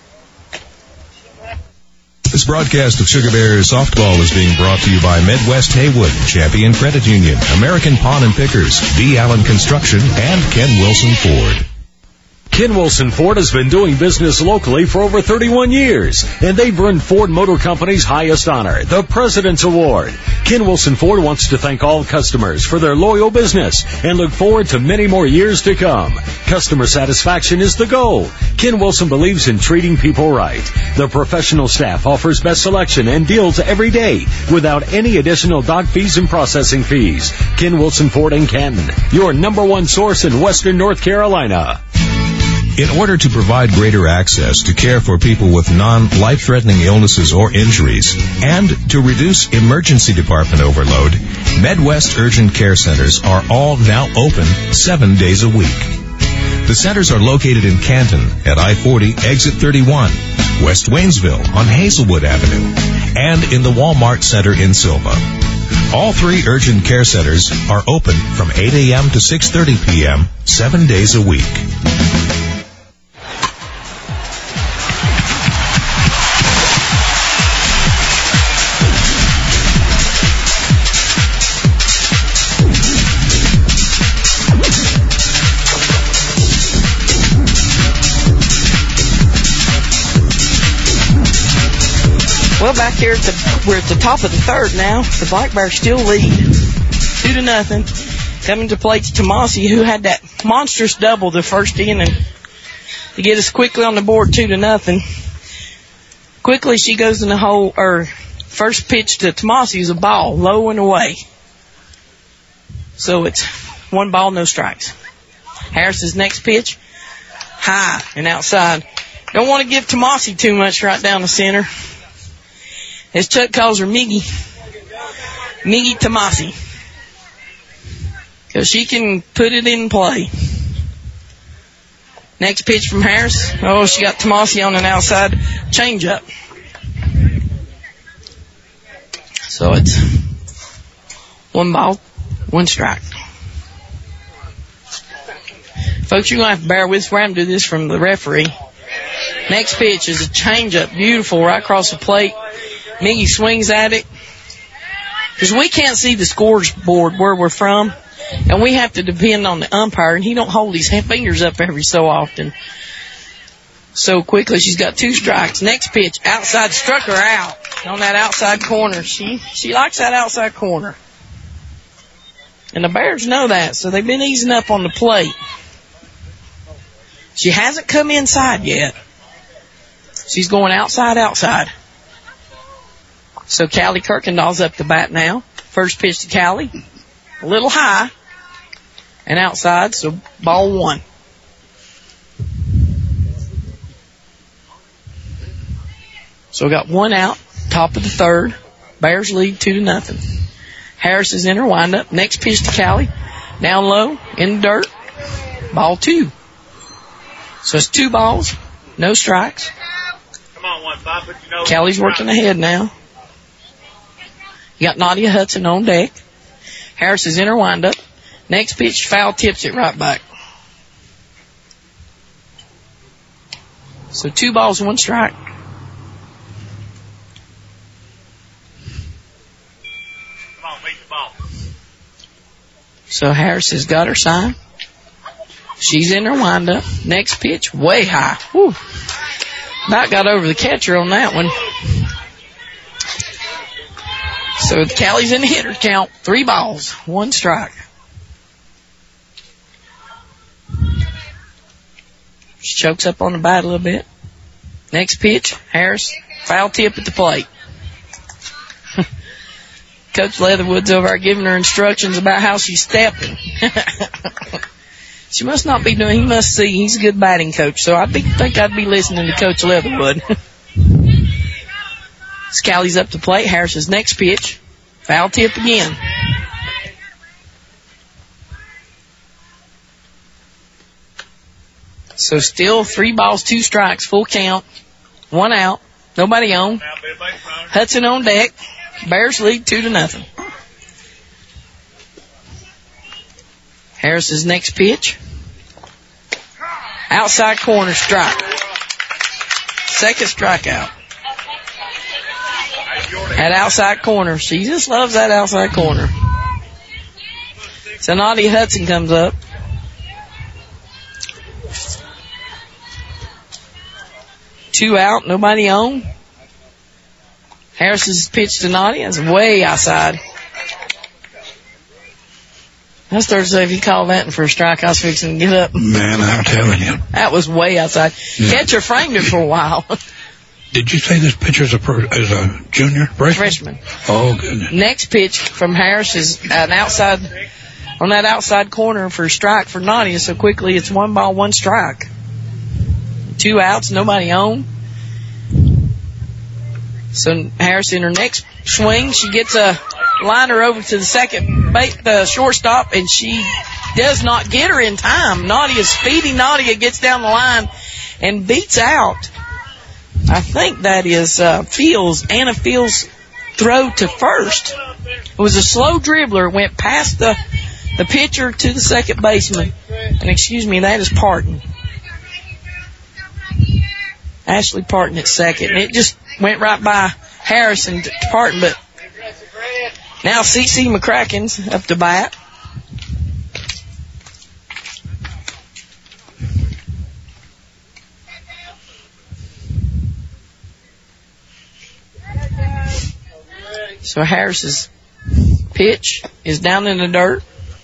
This broadcast of Sugar Bears Softball is being brought to you by Midwest Haywood, Champion Credit Union, American Pawn and Pickers, B. Allen Construction, and Ken Wilson Ford. Ken Wilson Ford has been doing business locally for over 31 years, and they've earned Ford Motor Company's highest honor, the President's Award. Ken Wilson Ford wants to thank all customers for their loyal business and look forward to many more years to come. Customer satisfaction is the goal. Ken Wilson believes in treating people right. The professional staff offers best selection and deals every day without any additional dock fees and processing fees. Ken Wilson Ford in Canton, your number one source in Western North Carolina. In order to provide greater access to care for people with non-life-threatening illnesses or injuries, and to reduce emergency department overload, Midwest Urgent Care Centers are all now open 7 days a week. The centers are located in Canton at I-40, exit 31, West Waynesville on Hazelwood Avenue, and in the Walmart Center in Silva. All 3 urgent care centers are open from 8 a.m. to 6:30 p.m., 7 days a week. Well, back here we're at the top of the third now. The Black Bears still lead 2-0. Coming to plate Tomasi, who had that monstrous double the first inning to get us quickly on the board 2-0. Quickly she goes in the hole, or first pitch to Tomasi is a ball, low and away. So it's 1 ball, no strikes. Harris's next pitch, high and outside. Don't want to give Tomasi too much right down the center. As Chuck calls her Miggy Tomasi. Because she can put it in play. Next pitch from Harris. Oh, she got Tomasi on an outside changeup. So it's 1 ball, 1 strike. Folks, you're going to have to bear with us. We're going to do this from the referee. Next pitch is a changeup. Beautiful, right across the plate. Miggy swings at it. Because we can't see the scores board where we're from. And we have to depend on the umpire. And he don't hold his fingers up every so often. So quickly, she's got 2 strikes. Next pitch, outside, struck her out on that outside corner. She likes that outside corner. And the Bears know that. So they've been easing up on the plate. She hasn't come inside yet. She's going outside. So Callie Kirkendall's up to bat now. First pitch to Callie. A little high and outside, so ball 1. So we got 1 out, top of the third. Bears lead 2-0. Harris is in her windup. Next pitch to Callie. Down low, in the dirt. Ball 2. So it's 2 balls, no strikes. Come on, 1-5, but you know. Callie's working ahead now. You got Nadia Hudson on deck. Harris is in her windup. Next pitch, foul, tips it right back. So 2 balls, 1 strike. Come on, meet the ball. So Harris has got her sign. She's in her windup. Next pitch, way high. Whew. About got over the catcher on that one. So Callie's in the hitter count. 3 balls, 1 strike. She chokes up on the bat a little bit. Next pitch, Harris, foul tip at the plate. Coach Leatherwood's over there giving her instructions about how she's stepping. She must not be doing, he must see, he's a good batting coach, so I think I'd be listening to Coach Leatherwood. Scally's up to plate. Harris's next pitch. Foul tip again. So still 3 balls, 2 strikes, full count, 1 out, nobody on. Hudson on deck. Bears lead 2-0. Harris's next pitch. Outside corner strike. Second strikeout. At outside corner. She just loves that outside corner. So Nadia Hudson comes up. Two out, nobody on. Harris's pitch to Nadia is way outside. That's Thursday. If you call that for a strike, I was fixing to get up. Man, I'm telling you. That was way outside. Yeah. Catcher framed it for a while. Did you say this pitcher's a junior? Freshman? Oh, goodness. Next pitch from Harris is an outside, on that outside corner for a strike for Nadia. So quickly it's 1 ball, 1 strike. 2 outs, nobody on. So Harris in her next swing, she gets a liner over to the second base, the shortstop, and she does not get her in time. Speedy Nadia gets down the line and beats out. I think that is Anna Fields' throw to first. It was a slow dribbler. It went past the pitcher to the second baseman. And excuse me, that is Parton. Ashley Parton at second. And it just went right by Harrison to Parton, but now C.C. McCracken's up to bat. So Harris's pitch is down in the dirt.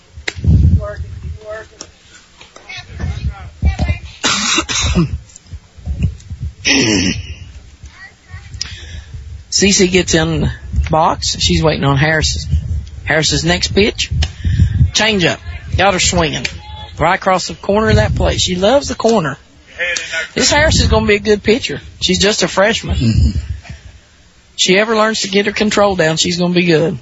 Cece gets in the box. She's waiting on Harris's next pitch. Change up. Got her swinging. Right across the corner of that plate. She loves the corner. This Harris is going to be a good pitcher. She's just a freshman. She ever learns to get her control down, she's going to be good.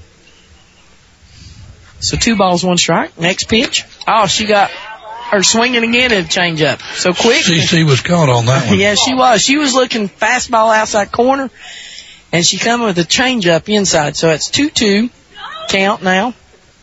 So 2 balls, 1 strike. Next pitch. Oh, she got her swinging again at change up. So quick. CC was caught on that one. Yeah, she was. She was looking fastball outside corner, and she come with a change up inside. So it's 2-2 count now.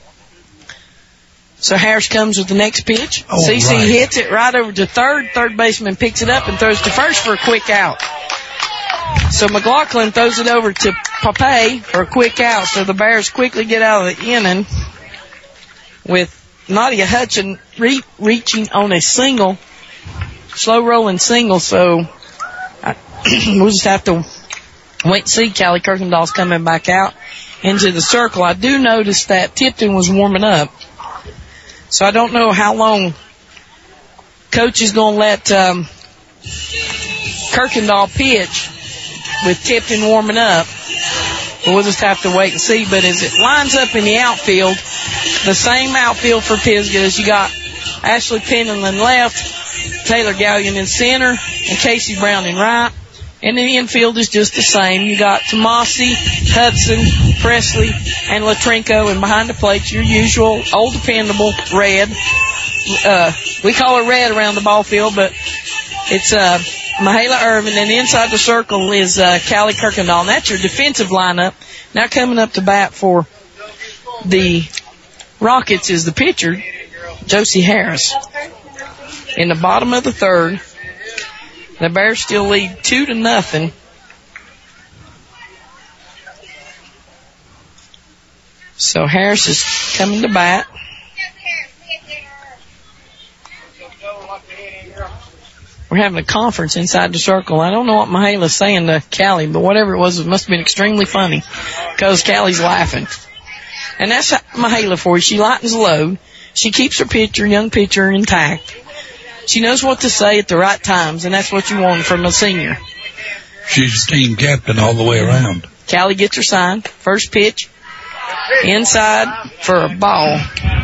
So Harris comes with the next pitch. Oh, CC right. hits it right over to third. Third baseman picks it up and throws to first for a quick out. So McLaughlin throws it over to Pape for a quick out. So the Bears quickly get out of the inning with Nadia Hudson reaching on a single, slow rolling single. So we'll just have to wait and see. Callie Kirkendall's coming back out into the circle. I do notice that Tipton was warming up. So I don't know how long Coach is going to let Kirkendall pitch with Tipton warming up. But we'll just have to wait and see. But as it lines up in the outfield, the same outfield for Pisgah as you got Ashley Pendleton left, Taylor Gallion in center, and Casey Brown in right. And the infield is just the same. You got Tomasi, Hudson, Presley, and Latrenko, and behind the plate, your usual old dependable Red. We call her Red around the ball field, but it's Mahala Irvin, and inside the circle is Callie Kirkendall. And that's your defensive lineup. Now coming up to bat for the Rockets is the pitcher, Josie Harris. In the bottom of the third, the Bears still lead 2-0. So Harris is coming to bat. We're having a conference inside the circle. I don't know what Mahala's saying to Callie, but whatever it was, it must have been extremely funny because Callie's laughing. And that's Mahala for you. She lightens the load. She keeps her young pitcher intact. She knows what to say at the right times, and that's what you want from a senior. She's team captain all the way around. Callie gets her sign. First pitch, inside for a ball.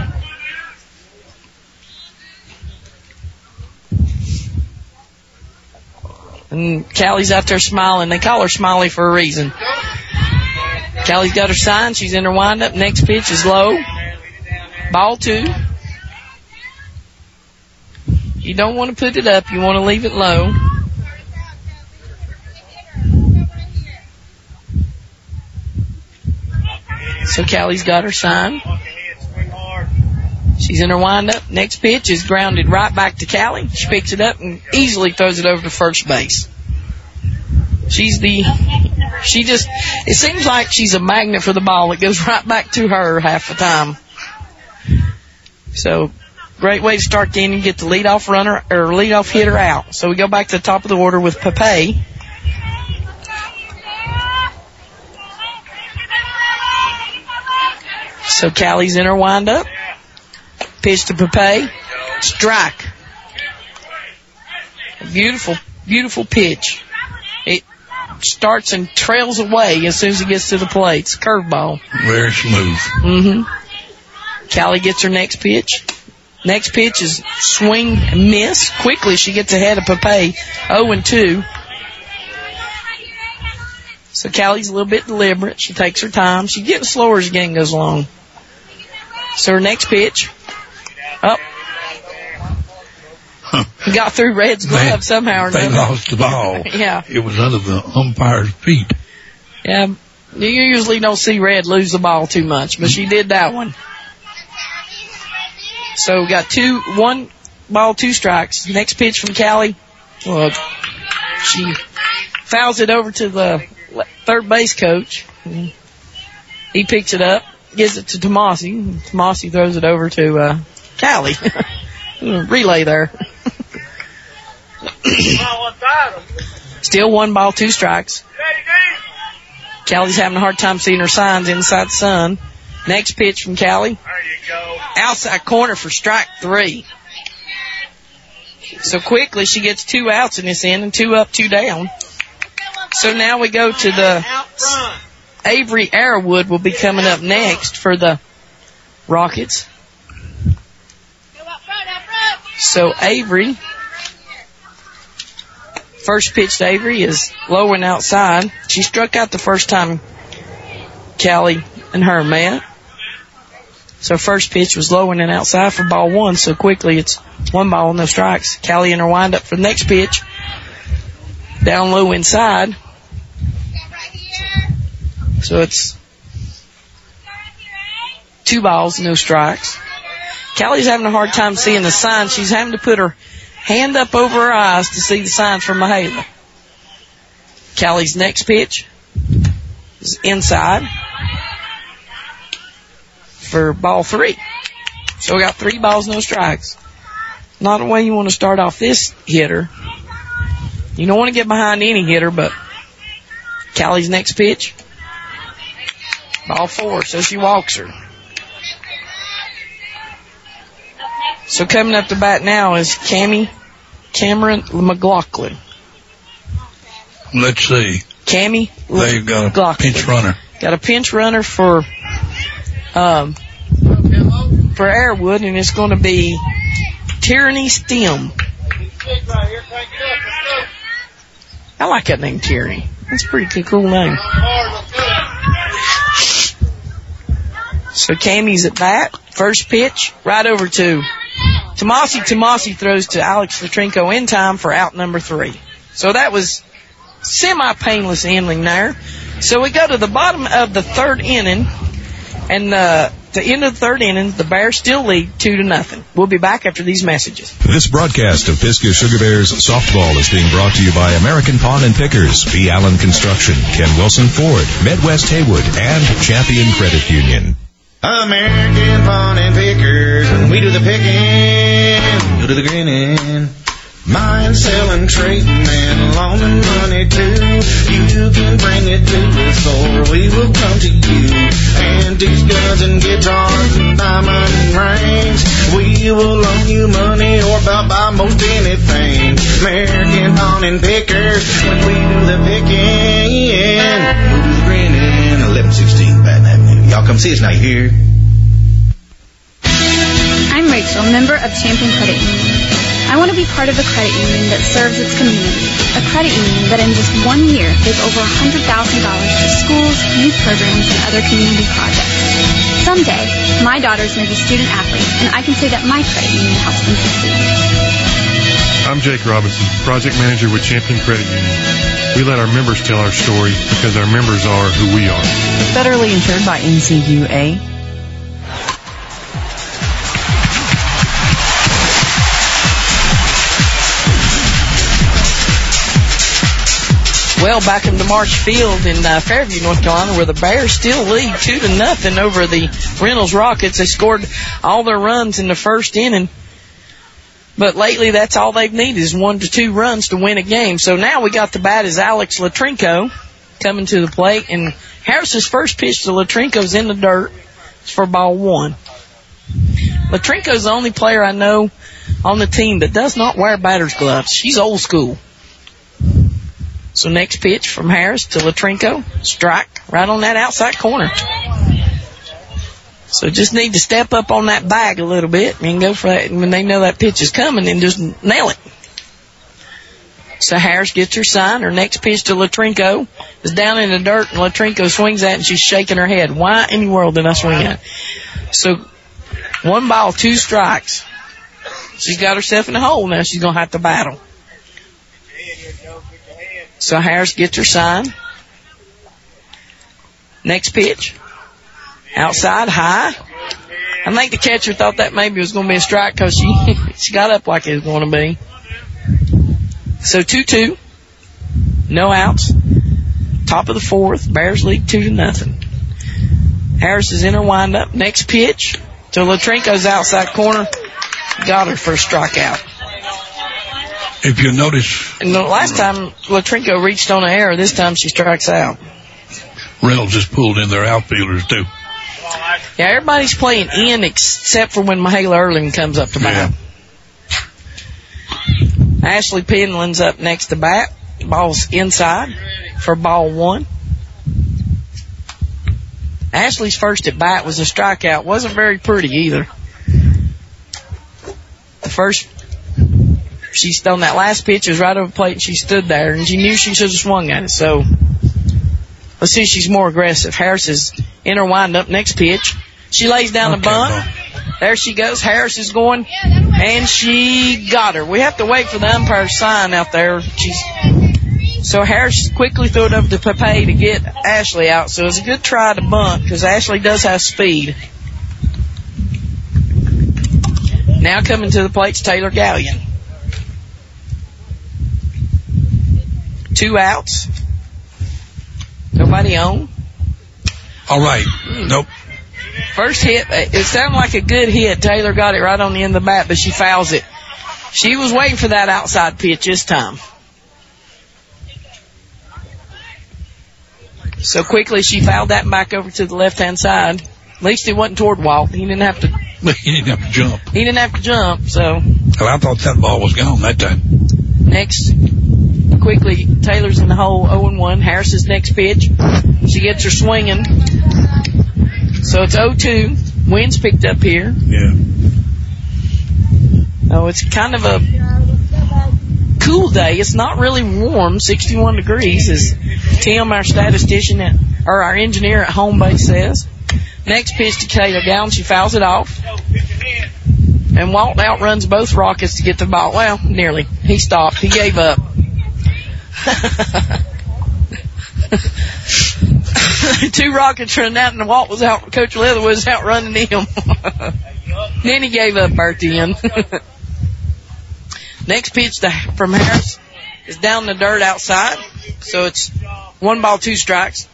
And Callie's out there smiling. They call her Smiley for a reason. Callie's got her sign. She's in her windup. Next pitch is low. Ball 2. You don't want to put it up. You want to leave it low. So Callie's got her sign. She's in her windup. Next pitch is grounded right back to Callie. She picks it up and easily throws it over to first base. It seems like she's a magnet for the ball. It goes right back to her half the time. So, great way to start the inning, get the leadoff runner or leadoff hitter out. So we go back to the top of the order with Pepe. So Callie's in her windup. Pitch to Pepe. Strike. A beautiful, beautiful pitch. It starts and trails away as soon as it gets to the plate. It's a curveball. Very smooth. Mm-hmm. Callie gets her next pitch. Next pitch is swing and miss. Quickly she gets ahead of Pepe. 0-2. So Callie's a little bit deliberate. She takes her time. She's getting slower as the game goes along. So her next pitch. Up. Got through Red's glove somehow or another. They lost the ball. Yeah. It was under the umpire's feet. Yeah. You usually don't see Red lose the ball too much, but she did that one. So we got 1 ball, 2 strikes. Next pitch from Callie. Well, she fouls it over to the third base coach. He picks it up, gives it to Tomasi. Tomasi throws it over to Callie. Relay there. Still 1 ball, 2 strikes. Callie's having a hard time seeing her signs inside the sun. Next pitch from Callie. There you go. Outside corner for strike 3. So quickly she gets 2 outs in this inning, 2 up, 2 down. So now we go to the Avery Arrowwood will be coming up next for the Rockets. So Avery, first pitch to Avery is low and outside. She struck out the first time Callie and her met. So first pitch was low and outside for ball 1. So quickly it's 1 ball, no strikes. Callie in her windup for the next pitch. Down low inside. So it's 2 balls, no strikes. Callie's having a hard time seeing the signs. She's having to put her hand up over her eyes to see the signs from Mahala. Callie's next pitch is inside for ball 3. So we got 3 balls, no strikes. Not the way you want to start off this hitter. You don't want to get behind any hitter, but Callie's next pitch, ball 4, so she walks her. So coming up to bat now is Cameron McLaughlin. Let's see. Cammy. They've got a pinch runner. Got a pinch runner for Arrowwood, and it's going to be Tyranny Stem. I like that name, Tyranny. That's a pretty cool name. So Cammy's at bat. First pitch, right over to Tomasi. Tomasi throws to Alex Petrenko in time for out number 3. So that was semi-painless inning there. So we go to the bottom of the 3rd inning, and the end of the 3rd inning, the Bears still lead 2-0. We'll be back after these messages. This broadcast of Pisgah Sugar Bears softball is being brought to you by American Pawn and Pickers, B. Allen Construction, Ken Wilson Ford, Midwest Haywood, and Champion Credit Union. American Pawn and Pickers, when we do the picking, you do the grinning. Buying, selling, trading, and loaning money too. You can bring it to us or we will come to you. Antiques, guns, and guitars, and diamond rings. We will loan you money or about buy most anything. American Pawn and Pickers, when we do the picking. Who's grinning? 1116 Baton Avenue. Y'all come see us now, you hear? I'm Rachel, member of Champion Credit Union. I want to be part of a credit union that serves its community. A credit union that in just 1 year gave over $100,000 to schools, youth programs, and other community projects. Someday, my daughters may be student athletes, and I can say that my credit union helps them succeed. I'm Jake Robinson, project manager with Champion Credit Union. We let our members tell our story because our members are who we are. Federally insured by NCUA. Well, back in the March Field in Fairview, North Carolina, where the Bears still lead 2-0 over the Reynolds Rockets. They scored all their runs in the first inning. But lately, that's all they've needed is 1 to 2 runs to win a game. So now we got the bat is Alex Latrinko coming to the plate. And Harris's first pitch to Latrinko's in the dirt. It's for ball 1. Latrinko's the only player I know on the team that does not wear batter's gloves. She's old school. So next pitch from Harris to Latrinko. Strike right on that outside corner. So just need to step up on that bag a little bit and go for that. And when they know that pitch is coming, then just nail it. So Harris gets her sign. Her next pitch to Latrinko is down in the dirt, and Latrinko swings at it, and she's shaking her head. Why in the world did I swing at it? So 1 ball, 2 strikes. She's got herself in the hole now. She's going to have to battle. So Harris gets her sign. Next pitch. Outside, high. I think the catcher thought that maybe was going to be a strike because she got up like it was going to be. So 2-2. No outs. Top of the 4th. Bears lead 2-0. Harris is in her windup. Next pitch to Latrinko's outside corner. Got her for a strikeout. If you notice... And the last time Latrinko reached on an error, this time she strikes out. Reynolds has pulled in their outfielders, too. Yeah, everybody's playing in except for when Mahala Erling comes up to bat. Yeah. Ashley Penland's up next to bat. Ball's inside for ball 1. Ashley's first at bat was a strikeout. Wasn't very pretty either. The first... She's on that last pitch, was right over the plate, and she stood there, and she knew she should have swung at it. So let's see if she's more aggressive. Harris is in her windup. Next pitch. She lays down the bunt. There she goes. Harris is going, and she got her. We have to wait for the umpire's sign out there. So Harris quickly threw it over to Pepe to get Ashley out. So it's a good try to bunt because Ashley does have speed. Now coming to the plate's Taylor Gallion. 2 outs. Nobody on. All right. Nope. First hit, it sounded like a good hit. Taylor got it right on the end of the bat, but she fouls it. She was waiting for that outside pitch this time. So quickly she fouled that back over to the left-hand side. At least it wasn't toward Walt. He didn't have to jump. He didn't have to jump, so. Well, I thought that ball was gone that time. Next. Quickly, Taylor's in the hole, 0-1. Harris's next pitch. She gets her swinging. So it's 0-2. Wind's picked up here. Yeah. Oh, it's kind of a cool day. It's not really warm, 61 degrees, as Tim, our statistician, or our engineer at home base says. Next pitch to Taylor Gallion. She fouls it off. And Walt outruns both Rockets to get the ball. Well, nearly. He stopped. He gave up. 2 Rockets run out, and Walt was out. Coach Leatherwood was out running him. Then he gave up at the end. Next pitch from Harris is down the dirt outside. So it's 1 ball, 2 strikes.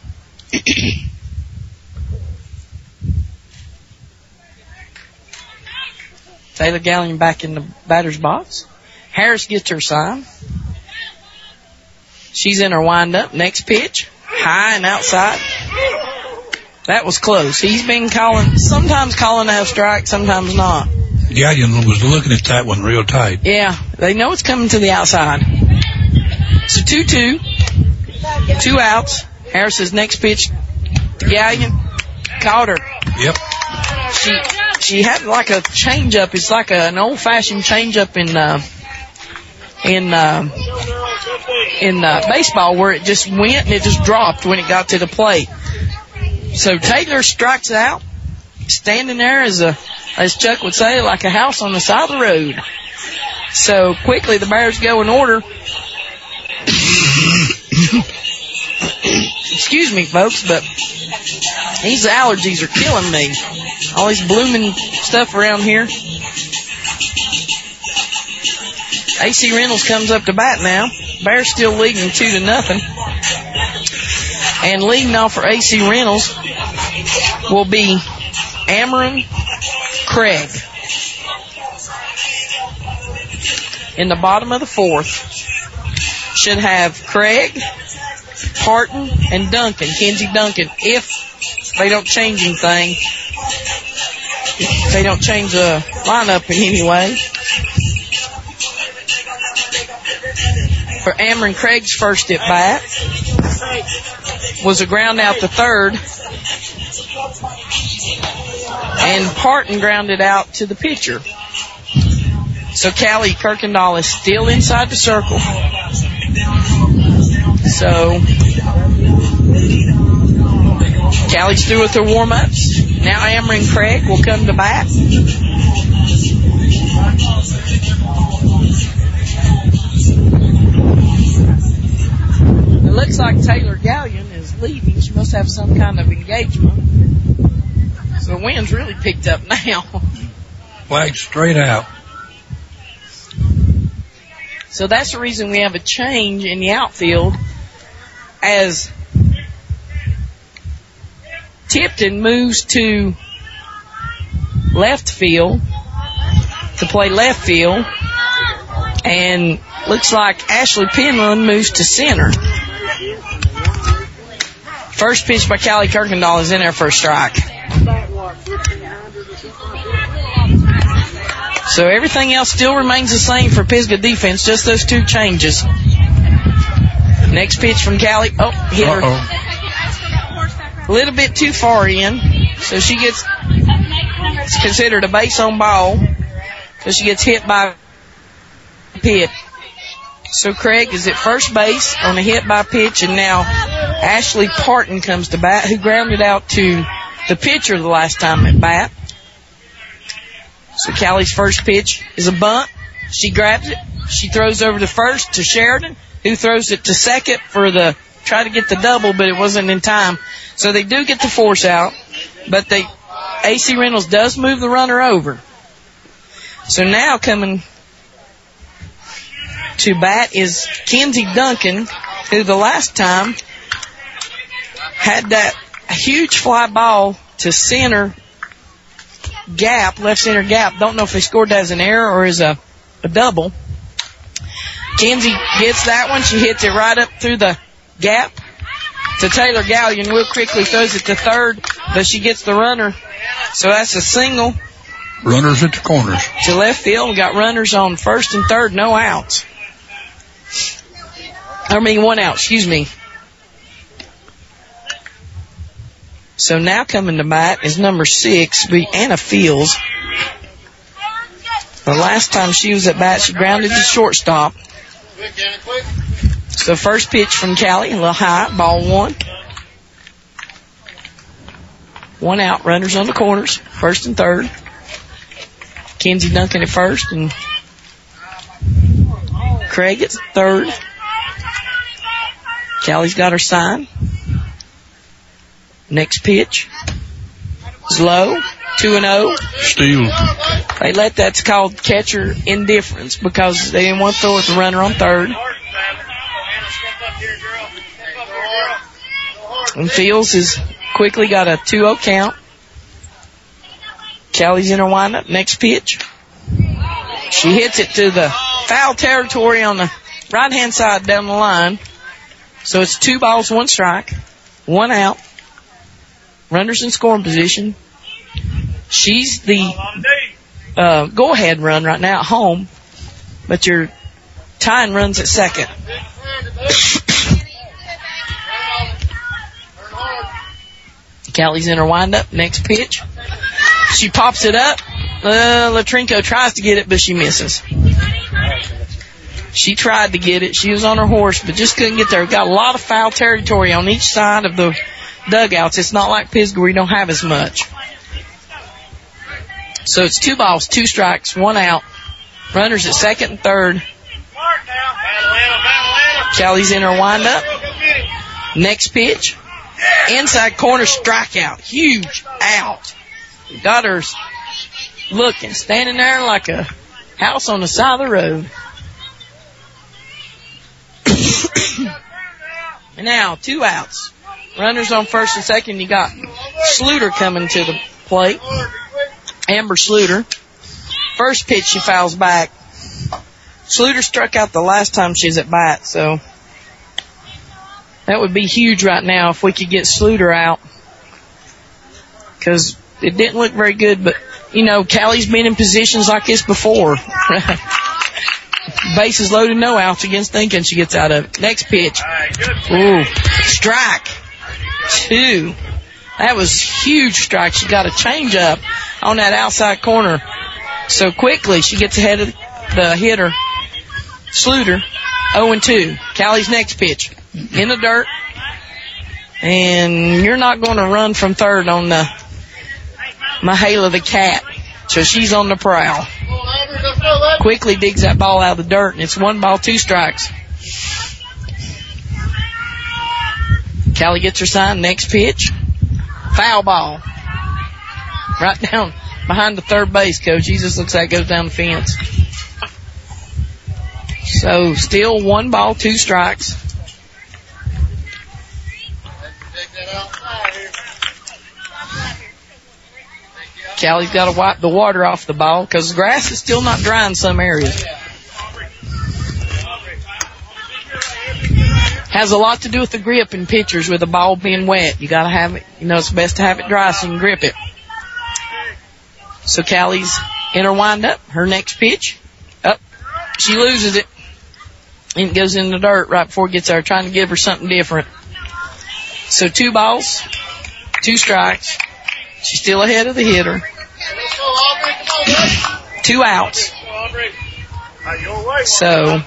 Taylor Gallion back in the batter's box. Harris gets her sign. She's in her windup. Next pitch, high and outside. That was close. He's been sometimes calling that a strike, sometimes not. Gallion was looking at that one real tight. Yeah, they know it's coming to the outside. So 2-2, 2 outs. Harris's next pitch to Gallion. Caught her. Yep. She had like a change-up. It's like an old-fashioned change-up in baseball where it just went and it just dropped when it got to the plate. So Taylor strikes out, standing there as Chuck would say, like a house on the side of the road. So quickly the Bears go in order. Excuse me, folks, but these allergies are killing me. All this blooming stuff around here. AC Reynolds comes up to bat now. Bears still leading 2-0. And leading off for AC Reynolds will be Amron Craig. In the bottom of the fourth, should have Craig, Parton, and Duncan, Kenzie Duncan, if they don't change anything. If they don't change the lineup in any way. For Amron Craig's first at bat was a ground out to third, and Parton grounded out to the pitcher. So Callie Kirkendall is still inside the circle. So Callie's through with her warm-ups. Now Amron Craig will come to bat. It looks like Taylor Gallion is leading. She must have some kind of engagement. So the wind's really picked up now. Flag straight out. So that's the reason we have a change in the outfield as Tipton moves to left field to play left field, and looks like Ashley Penland moves to center. First pitch by Callie Kirkendall is in there for a strike. So everything else still remains the same for Pisgah defense, just those two changes. Next pitch from Callie. Oh, hit her a little bit too far in. So she gets, it's considered a base on ball. So she gets hit by pitch. So Craig is at first base on a hit by pitch, and now Ashley Parton comes to bat, who grounded out to the pitcher the last time at bat. So Callie's first pitch is a bunt. She grabs it. She throws over to first to Sheridan, who throws it to second for the try to get the double, but it wasn't in time. So they do get the force out, but AC Reynolds does move the runner over. So now coming to bat is Kenzie Duncan, who the last time had that huge fly ball to center gap, left center gap. Don't know if they scored that as an error or as a double. Kenzie gets that one. She hits it right up through the gap to Taylor Gallion. Real quickly throws it to third, but she gets the runner. So that's a single. Runners at the corners. To left field. We got runners on first and third, no outs. One out, excuse me. So now coming to bat is number 6, Anna Fields. The last time she was at bat, she grounded to shortstop. So first pitch from Callie, a little high, ball 1. 1 out, runners on the corners, first and third. Kenzie Duncan at first, and Craig at third. Callie's got her sign. Next pitch is low, 2-0. Steal. They let that's called catcher indifference because they didn't want to throw it the runner on third. And Fields has quickly got a 2-0 count. Callie's in her windup. Next pitch. She hits it to the foul territory on the right-hand side down the line. So it's 2 balls, 1 strike, 1 out. Runners in scoring position. She's the go-ahead run right now at home, but your tying runs at second. Callie's in her windup. Next pitch. She pops it up. Latrinko tries to get it, but she misses. She tried to get it. She was on her horse, but just couldn't get there. Got a lot of foul territory on each side of the dugouts. It's not like Pisgah where you don't have as much. So it's 2 balls, 2 strikes, 1 out Runners at second and third. Callie's in her windup. Next pitch. Inside corner strikeout. Huge out. Got her looking, standing there like a house on the side of the road. And now, 2 outs. Runners on first and second. You got Sluter coming to the plate. Amber Sluter. First pitch, she fouls back. Sluter struck out the last time she's at bat, so that would be huge right now if we could get Sluter out. Because it didn't look very good, but, you know, Callie's been in positions like this before. Bases loaded, no outs against thinking she gets out of it. Next pitch. Ooh, strike 2. That was huge strike. She got a change up on that outside corner. So quickly she gets ahead of the hitter, Sluter. 0-2. Callie's next pitch. In the dirt. And you're not going to run from third on the Mahala the cat. So she's on the prowl. Quickly digs that ball out of the dirt, and it's 1 ball, 2 strikes. Callie gets her sign. Next pitch. Foul ball. Right down behind the third base coach. He just looks like it goes down the fence. So still 1 ball, 2 strikes. Callie's got to wipe the water off the ball because the grass is still not dry in some areas. Has a lot to do with the grip in pitchers with the ball being wet. You got to have it, you know, it's best to have it dry so you can grip it. So Callie's in her windup. Her next pitch. Up. She loses it. And it goes in the dirt right before it gets there, trying to give her something different. So 2 balls, 2 strikes. She's still ahead of the hitter. 2 outs. So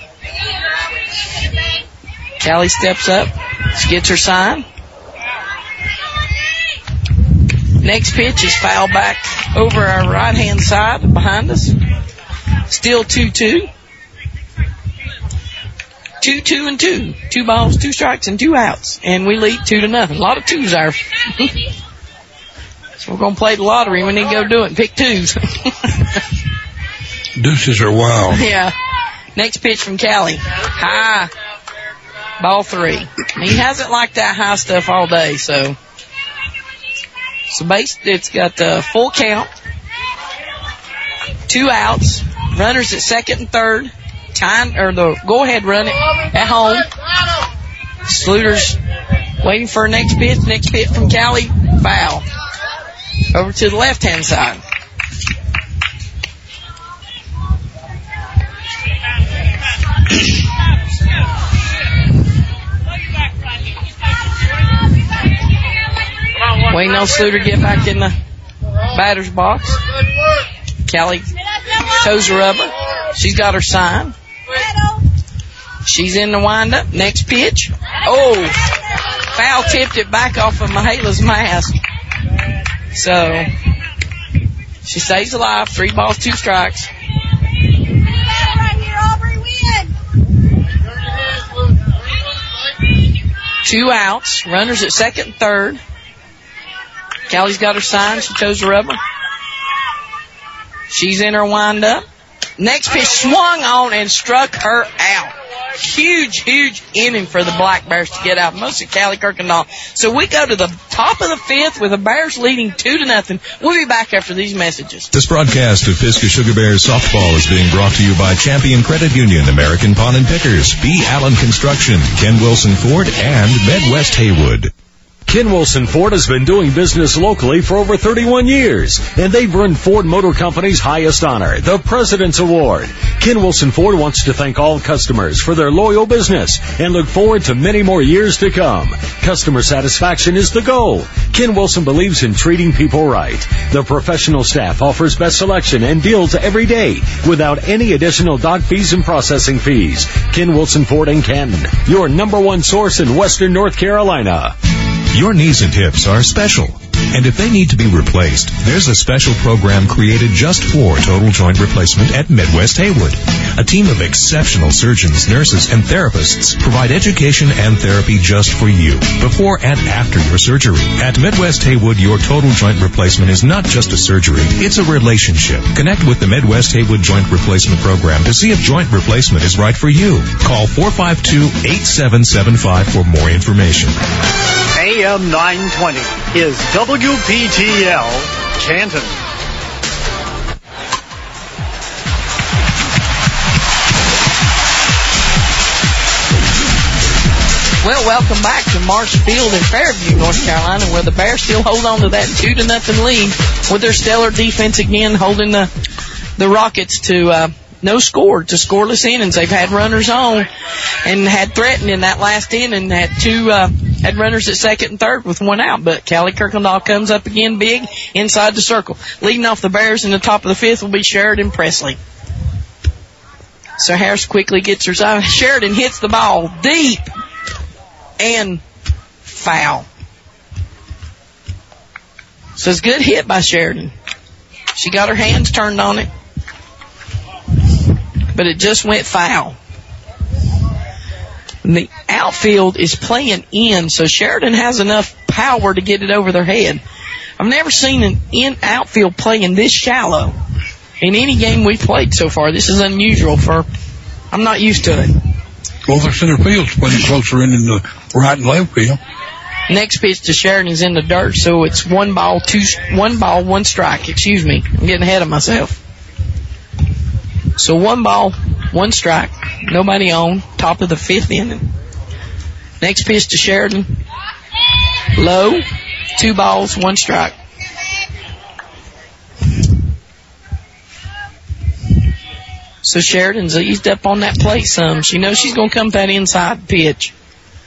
Callie steps up. She gets her sign. Next pitch is fouled back over our right-hand side behind us. Still 2-2. 2-2-2. 2 balls, 2 strikes, and 2 outs. And we lead 2-0. A lot of 2s there. So we're going to play the lottery. We need to go do it and pick 2s. Deuces are wild. Yeah. Next pitch from Callie. High. Ball 3. He hasn't liked that high stuff all day, so base, it's got the full count. 2 outs. Runners at second and third. Time, or the go-ahead run at home. Sluter's waiting for her next pitch. Next pitch from Callie. Foul. Over to the left-hand side. Waiting on Sluter to get back in the batter's box. Callie toes the rubber. She's got her sign. She's in the windup. Next pitch. Oh, foul tipped it back off of Mahala's mask. So she stays alive. 3 balls, 2 strikes. Two outs. Runners at second and third. Callie's got her sign. She chose the rubber. She's in her windup. Next pitch swung on and struck her out. Huge inning for the Black Bears to get out. Most of Callie Kirkendall. So we go to the top of the 5th with the Bears leading 2-0. We'll be back after these messages. This broadcast of Pisgah Sugar Bears softball is being brought to you by Champion Credit Union, American Pawn and Pickers, B. Allen Construction, Ken Wilson Ford, and Midwest Haywood. Ken Wilson Ford has been doing business locally for over 31 years, and they've earned Ford Motor Company's highest honor, the President's Award. Ken Wilson Ford wants to thank all customers for their loyal business and look forward to many more years to come. Customer satisfaction is the goal. Ken Wilson believes in treating people right. The professional staff offers best selection and deals every day without any additional dock fees and processing fees. Ken Wilson Ford in Canton, your #1 source in Western North Carolina. Your knees and hips are special, And if they need to be replaced, there's a special program created just for total joint replacement at Midwest Haywood. A team of exceptional surgeons, nurses, and therapists provide education and therapy just for you, before and after your surgery. At Midwest Haywood, your total joint replacement is not just a surgery, it's a relationship. Connect with the Midwest Haywood Joint Replacement Program to see if joint replacement is right for you. Call 452-8775 for more information. AM 920 is WPTL Canton. Well, welcome back to Marsh Field in Fairview, North Carolina, where the Bears still hold on to that 2-0 lead with their stellar defense again, holding the Rockets to no score, to scoreless innings. They've had runners on and had threatened in that last inning, had had runners at second and third with one out, but Callie Kirkendall comes up again big inside the circle. Leading off the Bears in the top of the fifth will be Sheridan Presley. So Harris quickly gets her side. Sheridan hits the ball deep and foul. So it's a good hit by Sheridan. She got her hands turned on it, but it just went foul. And the outfield is playing in, so Sheridan has enough power to get it over their head. I've never seen an outfield playing this shallow in any game we've played so far. This is unusual I'm not used to it. Well, their center field's playing closer in the right and left field. Next pitch to Sheridan's in the dirt, so it's one ball, one strike. Excuse me. I'm getting ahead of myself. So 1 ball, 1 strike. Nobody on. Top of the fifth inning. Next pitch to Sheridan. Low. 2 balls, 1 strike. So Sheridan's eased up on that plate some. She knows she's going to come to that inside pitch.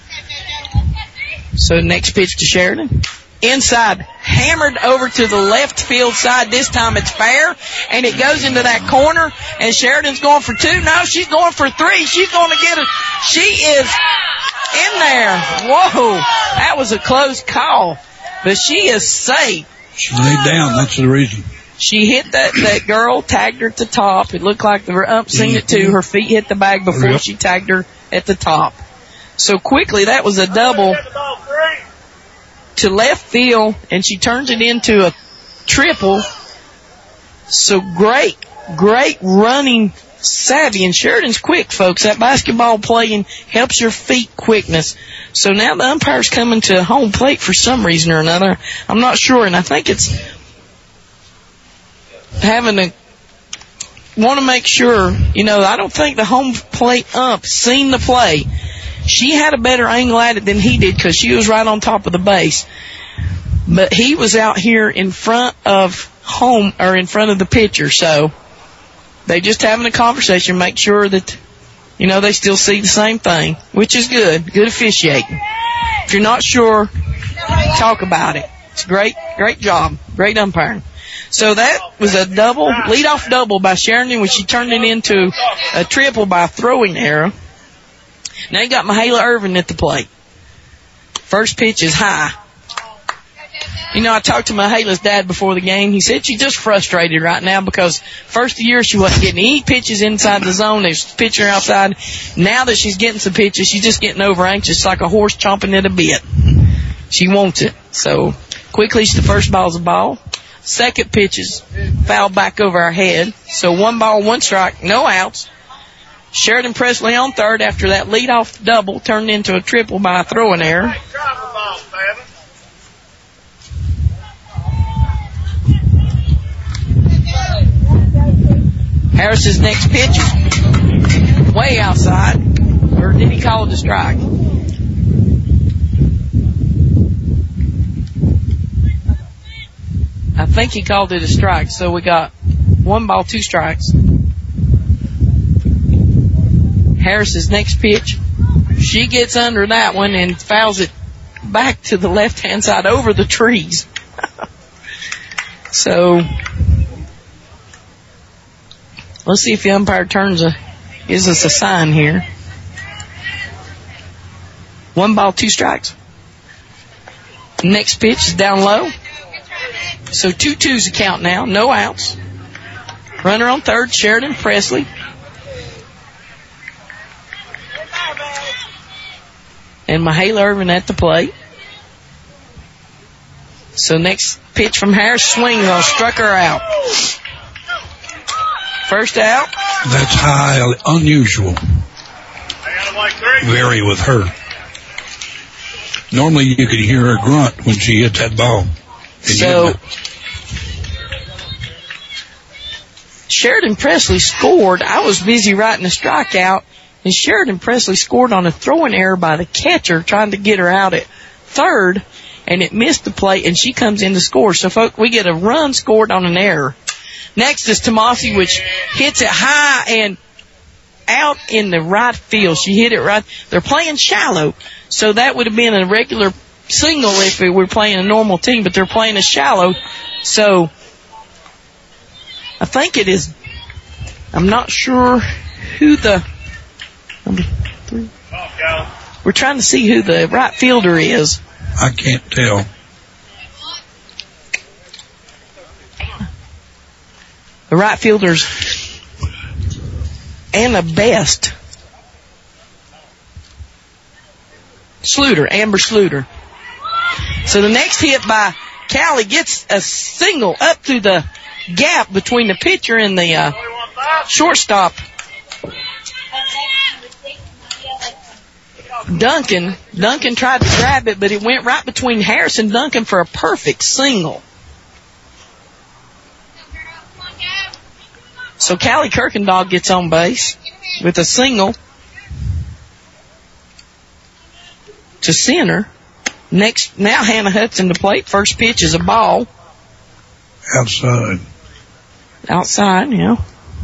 So next pitch to Sheridan. Inside, hammered over to the left field side. This time it's fair, and it goes into that corner, and Sheridan's going for 2. No, she's going for 3. She's going to get it. She is in there. Whoa, that was a close call, but she is safe. She laid down, that's the reason. She hit that girl, tagged her at the top. It looked like the ump seen it too. Her feet hit the bag before she tagged her at the top. So quickly, that was a double to left field, and she turns it into a triple. So great running savvy. And Sheridan's quick, folks. That basketball playing helps your feet quickness. So now the umpire's coming to home plate for some reason or another. I'm not sure, and I think it's want to make sure, I don't think the home plate ump seen the play. She had a better angle at it than he did because she was right on top of the base. But he was out here in front of home, or in front of the pitcher. So they just having a conversation, make sure that, they still see the same thing, which is good. Good officiating. If you're not sure, talk about it. It's great job. Great umpiring. So that was a leadoff double by Sheridan, when she turned it into a triple by a throwing error. Now you got Mahala Irvin at the plate. First pitch is high. I talked to Mahala's dad before the game. He said she's just frustrated right now because first of the year she wasn't getting any pitches inside the zone. There's a pitcher outside. Now that she's getting some pitches, she's just getting over anxious like a horse chomping at a bit. She wants it. So quickly, the first ball's a ball. Second pitch is fouled back over our head. So 1 ball, 1 strike, no outs. Sheridan Presley on third after that leadoff double turned into a triple by a throwing error. Harris's next pitch, way outside. Or did he call it a strike? I think he called it a strike. So we got 1 ball, 2 strikes. Harris's next pitch, she gets under that one and fouls it back to the left-hand side over the trees. So let's see if the umpire gives us a sign here. 1 ball, 2 strikes. Next pitch is down low. So 2-2's the count now. No outs. Runner on third, Sheridan Presley. And Mahala Irvin at the plate. So next pitch from Harris, swings on, struck her out. First out. That's highly unusual. Very with her. Normally you could hear her grunt when she hit that ball. So Sheridan Presley scored. I was busy writing a strikeout, and Sheridan Presley scored on a throwing error by the catcher trying to get her out at third, and it missed the plate, and she comes in to score. So, folks, we get a run scored on an error. Next is Tomasi, which hits it high and out in the right field. She hit it right. They're playing shallow, so that would have been a regular single if we were playing a normal team, but they're playing a shallow. So I think it is, I'm not sure who the, number 3. We're trying to see who the right fielder is. I can't tell. The right fielder's Anna Best. Amber Sluter. So the next hit by Callie gets a single up through the gap between the pitcher and the shortstop. Duncan tried to grab it, but it went right between Harris and Duncan for a perfect single. So Callie Kirkendall gets on base with a single to center. Next, now Hannah Hudson to plate. First pitch is a ball. Outside, yeah.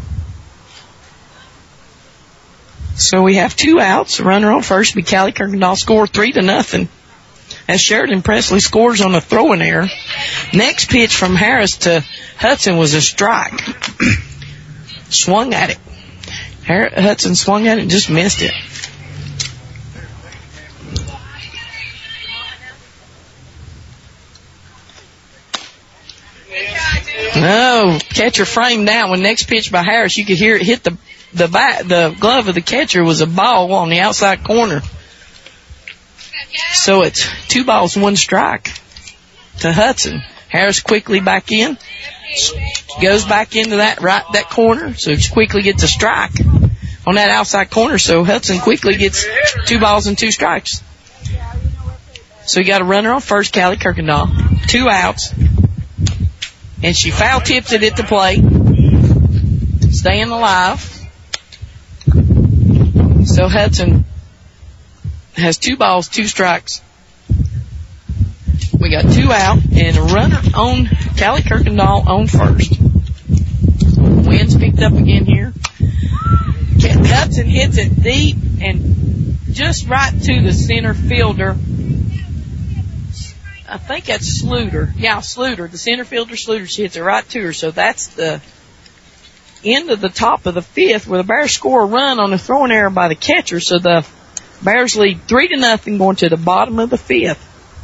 So we have 2 outs. Runner on first be Callie Kirkendall. Score 3-0. As Sheridan Presley scores on a throwing error. Next pitch from Harris to Hudson was a strike. Swung at it. Hudson swung at it and just missed it. No, catcher framed that one. Next pitch by Harris, you could hear it hit the glove of the catcher was a ball on the outside corner. So it's 2 balls, 1 strike to Hudson. Harris quickly back in. Goes back into that corner, so she quickly gets a strike on that outside corner. So Hudson quickly gets 2 balls and 2 strikes. So you got a runner on first, Callie Kirkendall. 2 outs. And she foul tips it at the plate. Staying alive. So Hudson has 2 balls, 2 strikes. We got 2 out and a runner on Callie Kirkendall on first. Wind's picked up again here. Hudson hits it deep and just right to the center fielder. I think that's Sluter. Yeah, Sluter. The center fielder, Sluter. She hits it right to her. So that's the end of the top of the 5th where the Bears score a run on a throwing error by the catcher. So the Bears lead 3-0 going to the bottom of the 5th.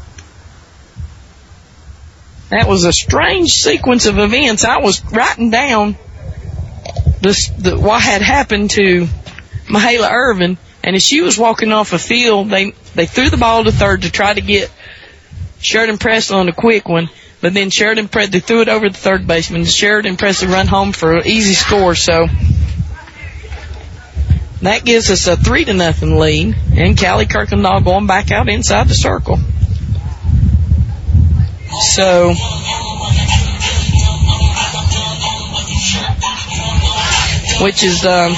That was a strange sequence of events. I was writing down what had happened to Mahala Irvin, and as she was walking off a field, they threw the ball to third to try to get Sheridan Presley on a quick one, but then they threw it over the third baseman. Sheridan Presley run home for an easy score, so that gives us a 3-0 lead, and Callie Kirkendall going back out inside the circle. So which is a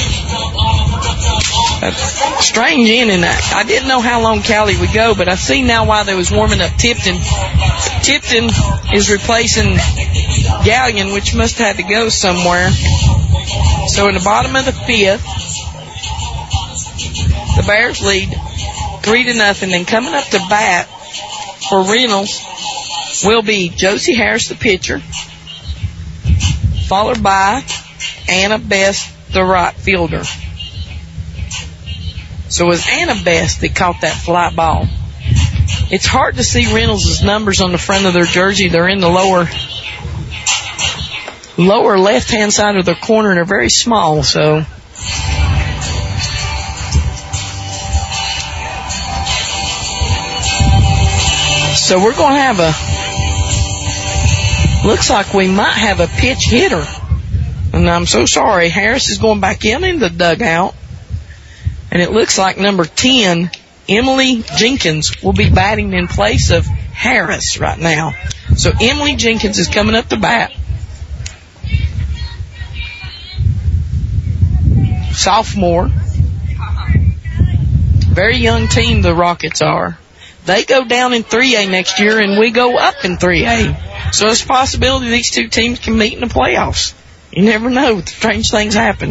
strange inning. I didn't know how long Callie would go, but I see now why they was warming up Tipton. Tipton is replacing Gallion, which must have had to go somewhere. So in the bottom of the 5th, the Bears lead 3-0. And coming up to bat for Reynolds will be Josie Harris, the pitcher, followed by Anna Best, the right fielder. So it was Anna Best that caught that fly ball. It's hard to see Reynolds' numbers on the front of their jersey. They're in the lower left-hand side of their corner, and they're very small, so... So we're going to have looks like we might have a pitch hitter. And I'm so sorry. Harris is going back in the dugout. And it looks like number 10, Emily Jenkins, will be batting in place of Harris right now. So Emily Jenkins is coming up to bat. Sophomore. Very young team the Rockets are. They go down in 3A next year, and we go up in 3A. So there's a possibility these two teams can meet in the playoffs. You never know. Strange things happen.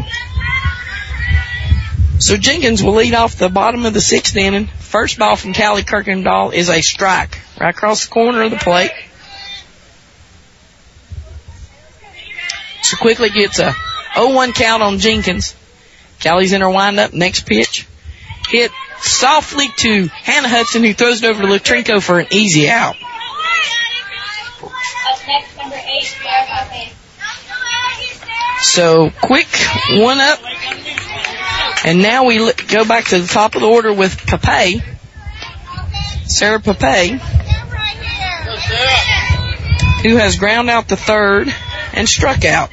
So Jenkins will lead off the bottom of the 6th inning. First ball from Callie Kirkendall is a strike right across the corner of the plate. So quickly gets a 0-1 count on Jenkins. Callie's in her windup. Next pitch. Hit softly to Hannah Hudson, who throws it over to Lutrenko for an easy out. Up next, number 8, Sarah Pape. So, quick one up. And now we go back to the top of the order with Pape. Sarah Pape, who has ground out the third and struck out.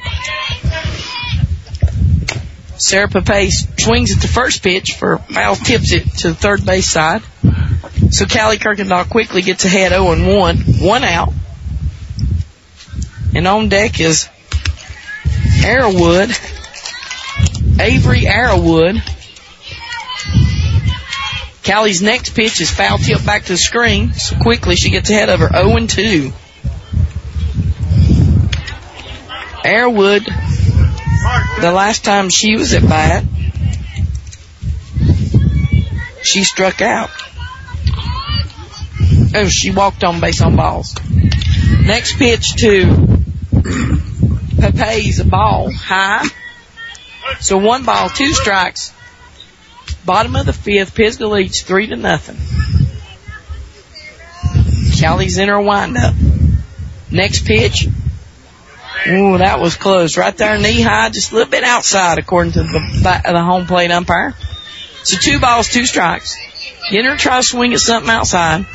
Sarah Pape swings at the first pitch for foul, tips it to the third base side. So Callie Kirkendall quickly gets ahead 0-1, 1 out. And on deck is Arrowwood, Avery Arrowwood. Callie's next pitch is foul tipped back to the screen. So quickly she gets ahead of her 0-2. Arrowwood, the last time she was at bat, she struck out. Oh, she walked on base on balls. Next pitch to Pape's a ball high. So 1 ball, 2 strikes. Bottom of the 5th, Pisgah leads 3-0. Callie's in her windup. Next pitch. Ooh, that was close. Right there, knee high, just a little bit outside, according to the home plate umpire. So 2 balls, 2 strikes. Get her to try to swing at something outside.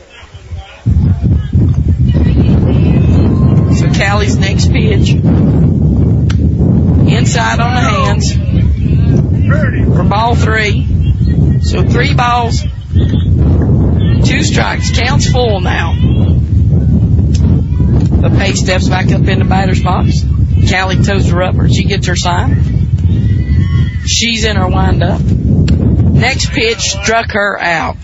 So Callie's next pitch. Inside on the hands. For ball 3. So 3 balls, 2 strikes. Counts full now. The Pace steps back up in the batter's box. Callie toes her up, or she gets her sign. She's in her windup. Next pitch struck her out.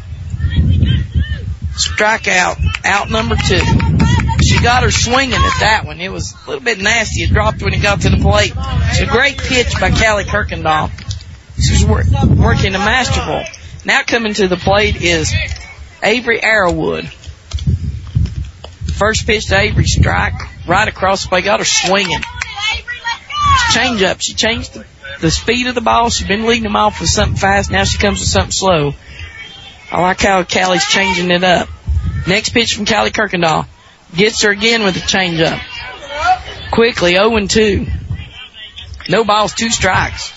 Strikeout, out number 2. She got her swinging at that one. It was a little bit nasty. It dropped when it got to the plate. It's a great pitch by Callie Kirkendall. She's working a masterful. Now coming to the plate is Avery Arrowwood. First pitch to Avery, strike right across the plate. Got her swinging. Change up. She changed the speed of the ball. She's been leading them off with something fast. Now she comes with something slow. I like how Callie's changing it up. Next pitch from Callie Kirkendall. Gets her again with a change up. Quickly, 0-2. No balls, 2 strikes.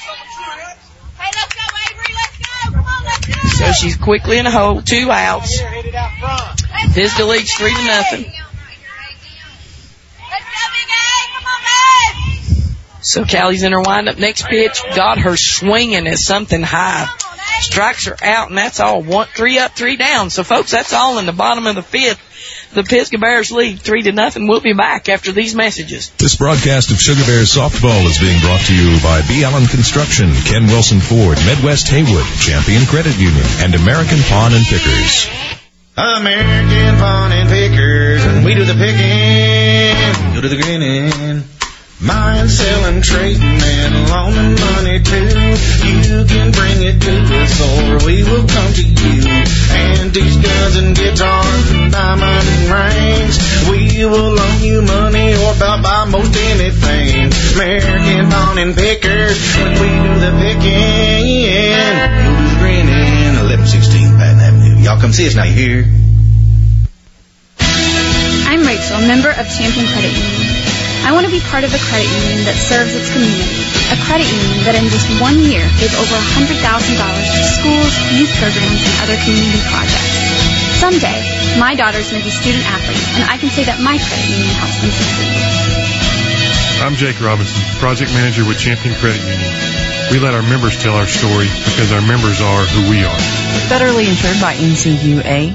So she's quickly in a hole, 2 outs. Pisgah leads 3-0. So Callie's in her windup. Next pitch, got her swinging at something high. Strikes her out, and that's all. 3 up, 3 down. So, folks, that's all in the bottom of the 5th. The Pisgah Bears lead 3-0. We'll be back after these messages. This broadcast of Sugar Bears Softball is being brought to you by B. Allen Construction, Ken Wilson Ford, Midwest Haywood, Champion Credit Union, and American Pawn and Pickers. American Pawn and Pickers, and we do the picking, go to the grinning. Buying, selling, trading, and loaning money too. You can bring it to us or we will come to you. Antiques, guns, and guitars, and diamond rings. We will loan you money or about buy most anything. American Pawn and Pickers, when we do the picking. Go to the grinning, 1116 Patton Avenue. Y'all come see us now, you hear? also a member of Champion Credit Union. I want to be part of a credit union that serves its community. A credit union that in just 1 year gave over $100,000 to schools, youth programs, and other community projects. Someday, my daughters may be student athletes, and I can say that my credit union helps them succeed. I'm Jake Robinson, project manager with Champion Credit Union. We let our members tell our story because our members are who we are. Federally insured by NCUA.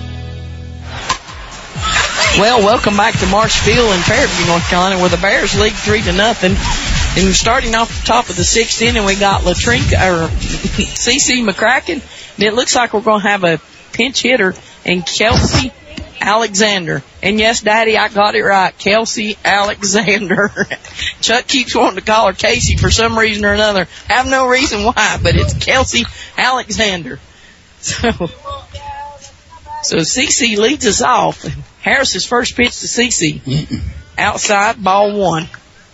Well, welcome back to Marsh Field in Fairview, North Carolina, where the Bears lead 3-0. And starting off the top of the 6th inning, we got CC McCracken. And it looks like we're going to have a pinch hitter in Kelsey Alexander. And yes, Daddy, I got it right. Kelsey Alexander. Chuck keeps wanting to call her Casey for some reason or another. Have no reason why, but it's Kelsey Alexander. So CC leads us off. Harris's first pitch to CC. Outside, ball 1.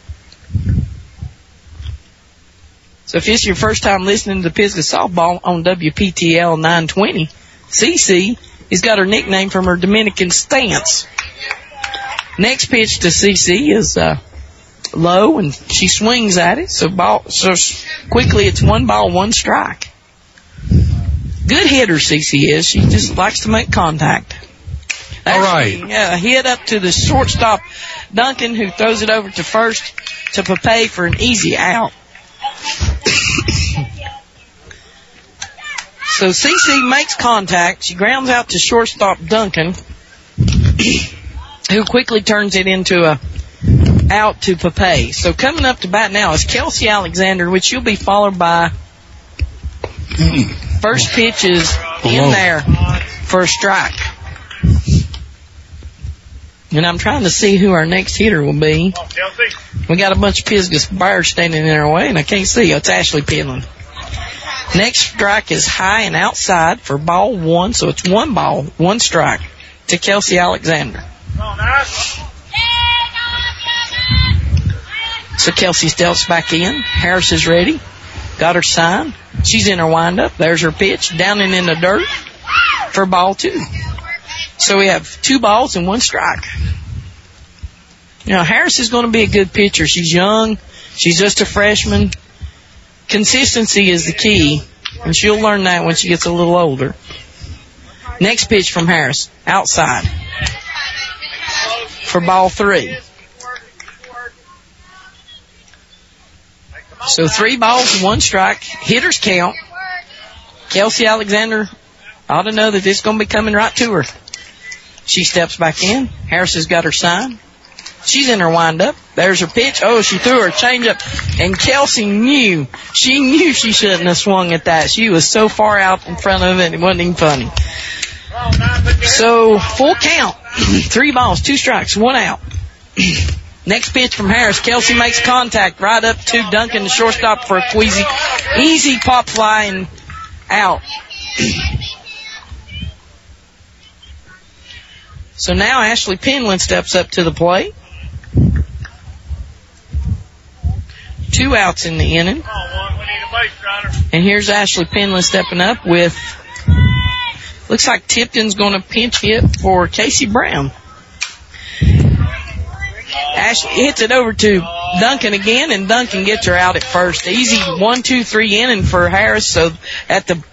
So if it's your first time listening to Pisgah Softball on WPTL 920, CC has got her nickname from her Dominican stance. Next pitch to CC is low, and she swings at it. So quickly it's 1 ball, 1 strike. Good hitter, CC is. She just likes to make contact. All right. Yeah, hit up to the shortstop, Duncan, who throws it over to first to Pape for an easy out. So CC makes contact. She grounds out to shortstop Duncan, who quickly turns it into a out to Pape. So coming up to bat now is Kelsey Alexander, which she'll be followed by first pitch is in there for a strike. And I'm trying to see who our next hitter will be. We got a bunch of Pisgah Bears standing in our way, and I can't see. It's Ashley Penland. Next strike is high and outside for ball 1, so it's 1 ball, 1 strike to Kelsey Alexander. So Kelsey steps back in. Harris is ready. Got her sign. She's in her windup. There's her pitch, down and in the dirt for ball 2. So we have 2 balls and 1 strike. You know, Harris is going to be a good pitcher. She's young. She's just a freshman. Consistency is the key, and she'll learn that when she gets a little older. Next pitch from Harris, outside for ball 3. So 3 balls and 1 strike. Hitters count. Kelsey Alexander ought to know that this is going to be coming right to her. She steps back in. Harris has got her sign. She's in her windup. There's her pitch. Oh, she threw her changeup. And Kelsey knew. She knew she shouldn't have swung at that. She was so far out in front of it, it wasn't even funny. So, full count. 3 balls, 2 strikes, 1 out. Next pitch from Harris. Kelsey makes contact right up to Duncan, the shortstop, for a easy pop fly and out. So now Ashley Penland steps up to the plate. 2 outs in the inning. And here's Ashley Penland stepping up with, looks like Tipton's going to pinch hit for Casey Brown. Ashley hits it over to Duncan again, and Duncan gets her out at first. Easy 1-2-3 inning for Harris. So at the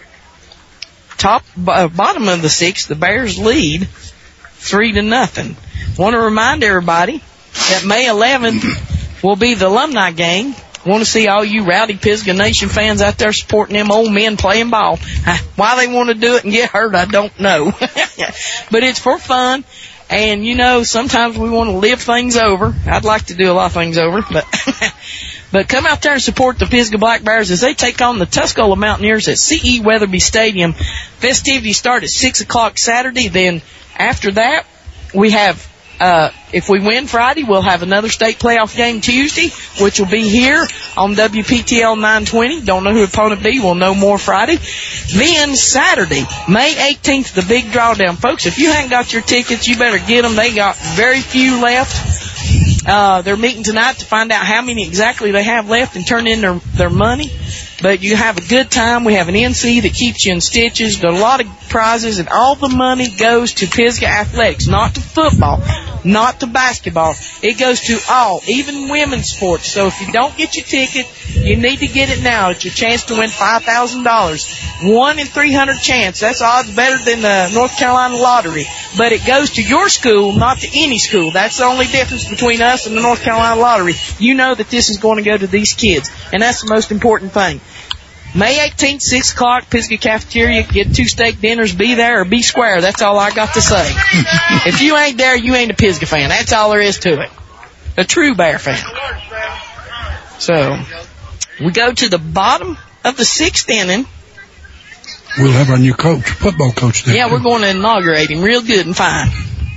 bottom of the 6th, the Bears lead 3-0. Want to remind everybody that May 11th will be the alumni game. Want to see all you rowdy Pisgah Nation fans out there supporting them old men playing ball. Why they want to do it and get hurt, I don't know. But it's for fun. And, you know, sometimes we want to live things over. I'd like to do a lot of things over, but come out there and support the Pisgah Black Bears as they take on the Tuscola Mountaineers at C.E. Weatherby Stadium. Festivities start at 6 o'clock Saturday. Then after that, we have, if we win Friday, we'll have another state playoff game Tuesday, which will be here on WPTL 920. Don't know who the opponent be. We'll know more Friday. Then Saturday, May 18th, the big drawdown. Folks, if you haven't got your tickets, you better get them. They got very few left. They're meeting tonight to find out how many exactly they have left and turn in their money. But you have a good time. We have an NC that keeps you in stitches. Got a lot of prizes, and all the money goes to Pisgah Athletics, not to football. not to basketball. It goes to all, even women's sports. So if you don't get your ticket, you need to get it now. It's your chance to win $5,000. 1 in 300 chance. That's odds better than the North Carolina lottery. But it goes to your school, not to any school. That's the only difference between us and the North Carolina lottery. You know that this is going to go to these kids, and that's the most important thing. May 18th, 6 o'clock, Pisgah Cafeteria. Get 2 steak dinners. Be there or be square. That's all I got to say. If you ain't there, you ain't a Pisgah fan. That's all there is to it. A true Bear fan. So, we go to the bottom of the 6th inning. We'll have our new coach, football coach there. Yeah, we're going to inaugurate him real good and fine.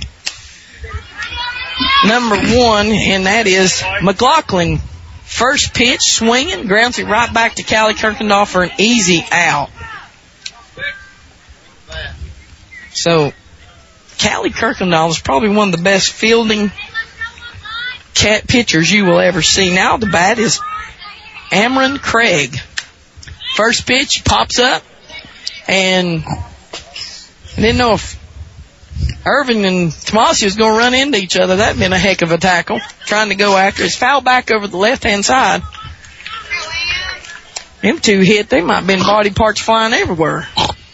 Number 1, and that is McLaughlin. First pitch, swinging, grounds it right back to Callie Kirkendall for an easy out. So, Callie Kirkendall is probably one of the best fielding pitchers you will ever see. Now the bat is Amron Craig. First pitch, pops up, and I didn't know if Irvin and Tomasi was going to run into each other. That'd been a heck of a tackle. Trying to go after it. It's foul back over the left-hand side. Them two hit. They might have been body parts flying everywhere.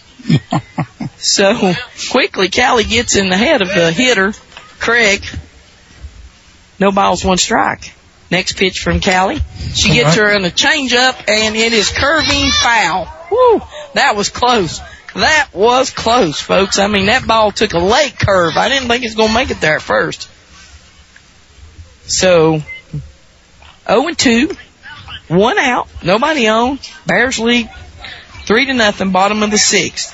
So, quickly, Callie gets in the head of the hitter, Craig. No balls, 1 strike. Next pitch from Callie. She gets her in a change-up, and it is curving foul. Woo! That was close. That was close, folks. I mean, that ball took a late curve. I didn't think it was going to make it there at first. So, 0-2, 1 out, nobody on. Bears lead 3-0, bottom of the 6th.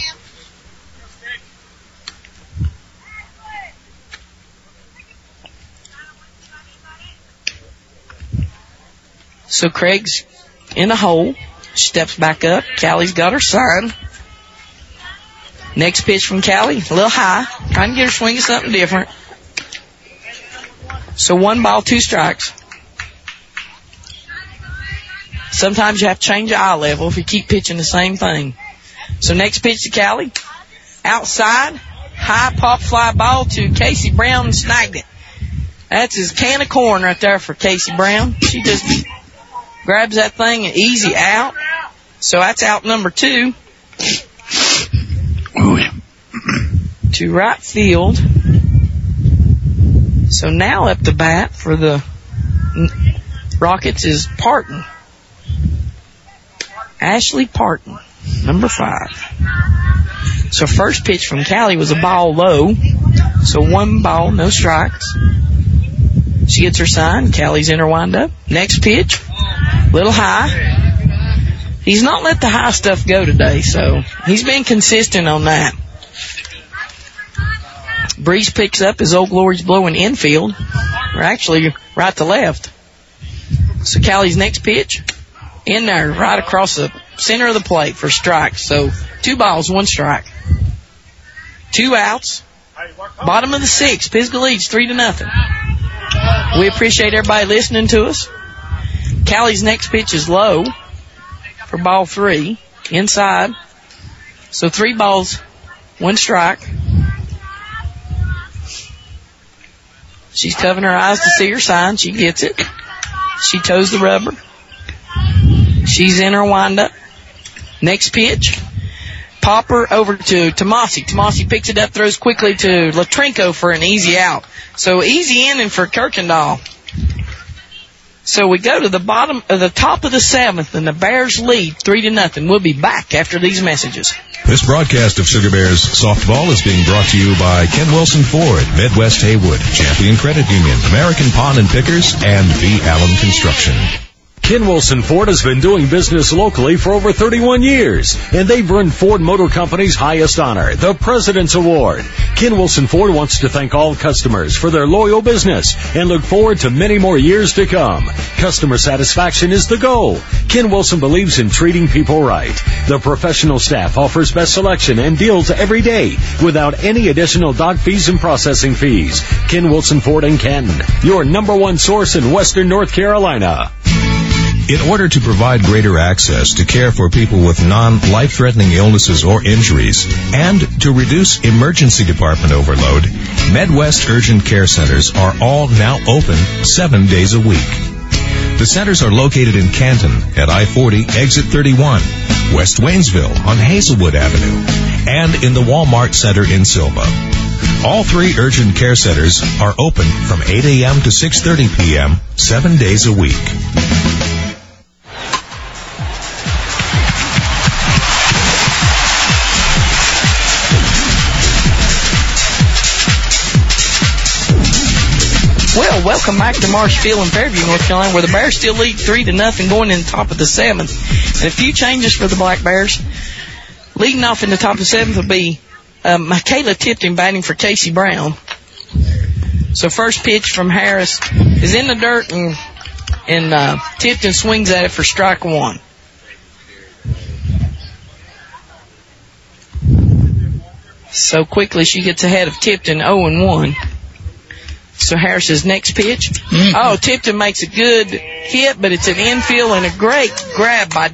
So Craig's in the hole, steps back up. Callie's got her sign. Next pitch from Callie, a little high, trying to get her swinging something different. So 1 ball, 2 strikes. Sometimes you have to change your eye level if you keep pitching the same thing. So next pitch to Callie, outside, high pop fly ball to Casey Brown and snagged it. That's his can of corn right there for Casey Brown. She just grabs that thing and easy out. So that's out number 2. To right field. So now up the bat for the Rockets is Parton. Ashley Parton, number 5. So first pitch from Callie was a ball low. So 1 ball, no strikes. She gets her sign. Callie's in her windup. Next pitch, little high. He's not let the high stuff go today, so he's been consistent on that. Breeze picks up as Old Glory's blowing infield, or actually right to left. So Callie's next pitch, in there, right across the center of the plate for strike. So 2 balls, 1 strike. 2 outs. Bottom of the 6th, Pisgah leads 3-0. We appreciate everybody listening to us. Callie's next pitch is low for ball 3, inside. So 3 balls, 1 strike. She's covering her eyes to see her sign. She gets it. She toes the rubber. She's in her windup. Next pitch. Popper over to Tomasi. Tomasi picks it up, throws quickly to Latrenko for an easy out. So easy inning for Kirkendall. So we go to the bottom of the top of the 7th, and the Bears lead 3-0. We'll be back after these messages. This broadcast of Sugar Bears softball is being brought to you by Ken Wilson Ford, Midwest Haywood, Champion Credit Union, American Pawn and Pickers, and V. Allen Construction. Ken Wilson Ford has been doing business locally for over 31 years, and they've earned Ford Motor Company's highest honor, the President's Award. Ken Wilson Ford wants to thank all customers for their loyal business and look forward to many more years to come. Customer satisfaction is the goal. Ken Wilson believes in treating people right. The professional staff offers best selection and deals every day without any additional dock fees and processing fees. Ken Wilson Ford in Canton, your #1 source in Western North Carolina. In order to provide greater access to care for people with non-life-threatening illnesses or injuries and to reduce emergency department overload, Medwest Urgent Care Centers are all now open 7 days a week. The centers are located in Canton at I-40, Exit 31, West Waynesville on Hazelwood Avenue, and in the Walmart Center in Silva. All 3 urgent care centers are open from 8 a.m. to 6:30 p.m., 7 days a week. Well, welcome back to Marshfield and Fairview, North Carolina, where the Bears still lead 3-0 going in the top of the 7th. And a few changes for the Black Bears. Leading off in the top of the 7th will be Michaela Tipton batting for Casey Brown. So first pitch from Harris is in the dirt, and Tipton swings at it for strike 1. So quickly she gets ahead of Tipton 0-1. So Harris's next pitch. Oh, Tipton makes a good hit, but it's an infield and a great grab by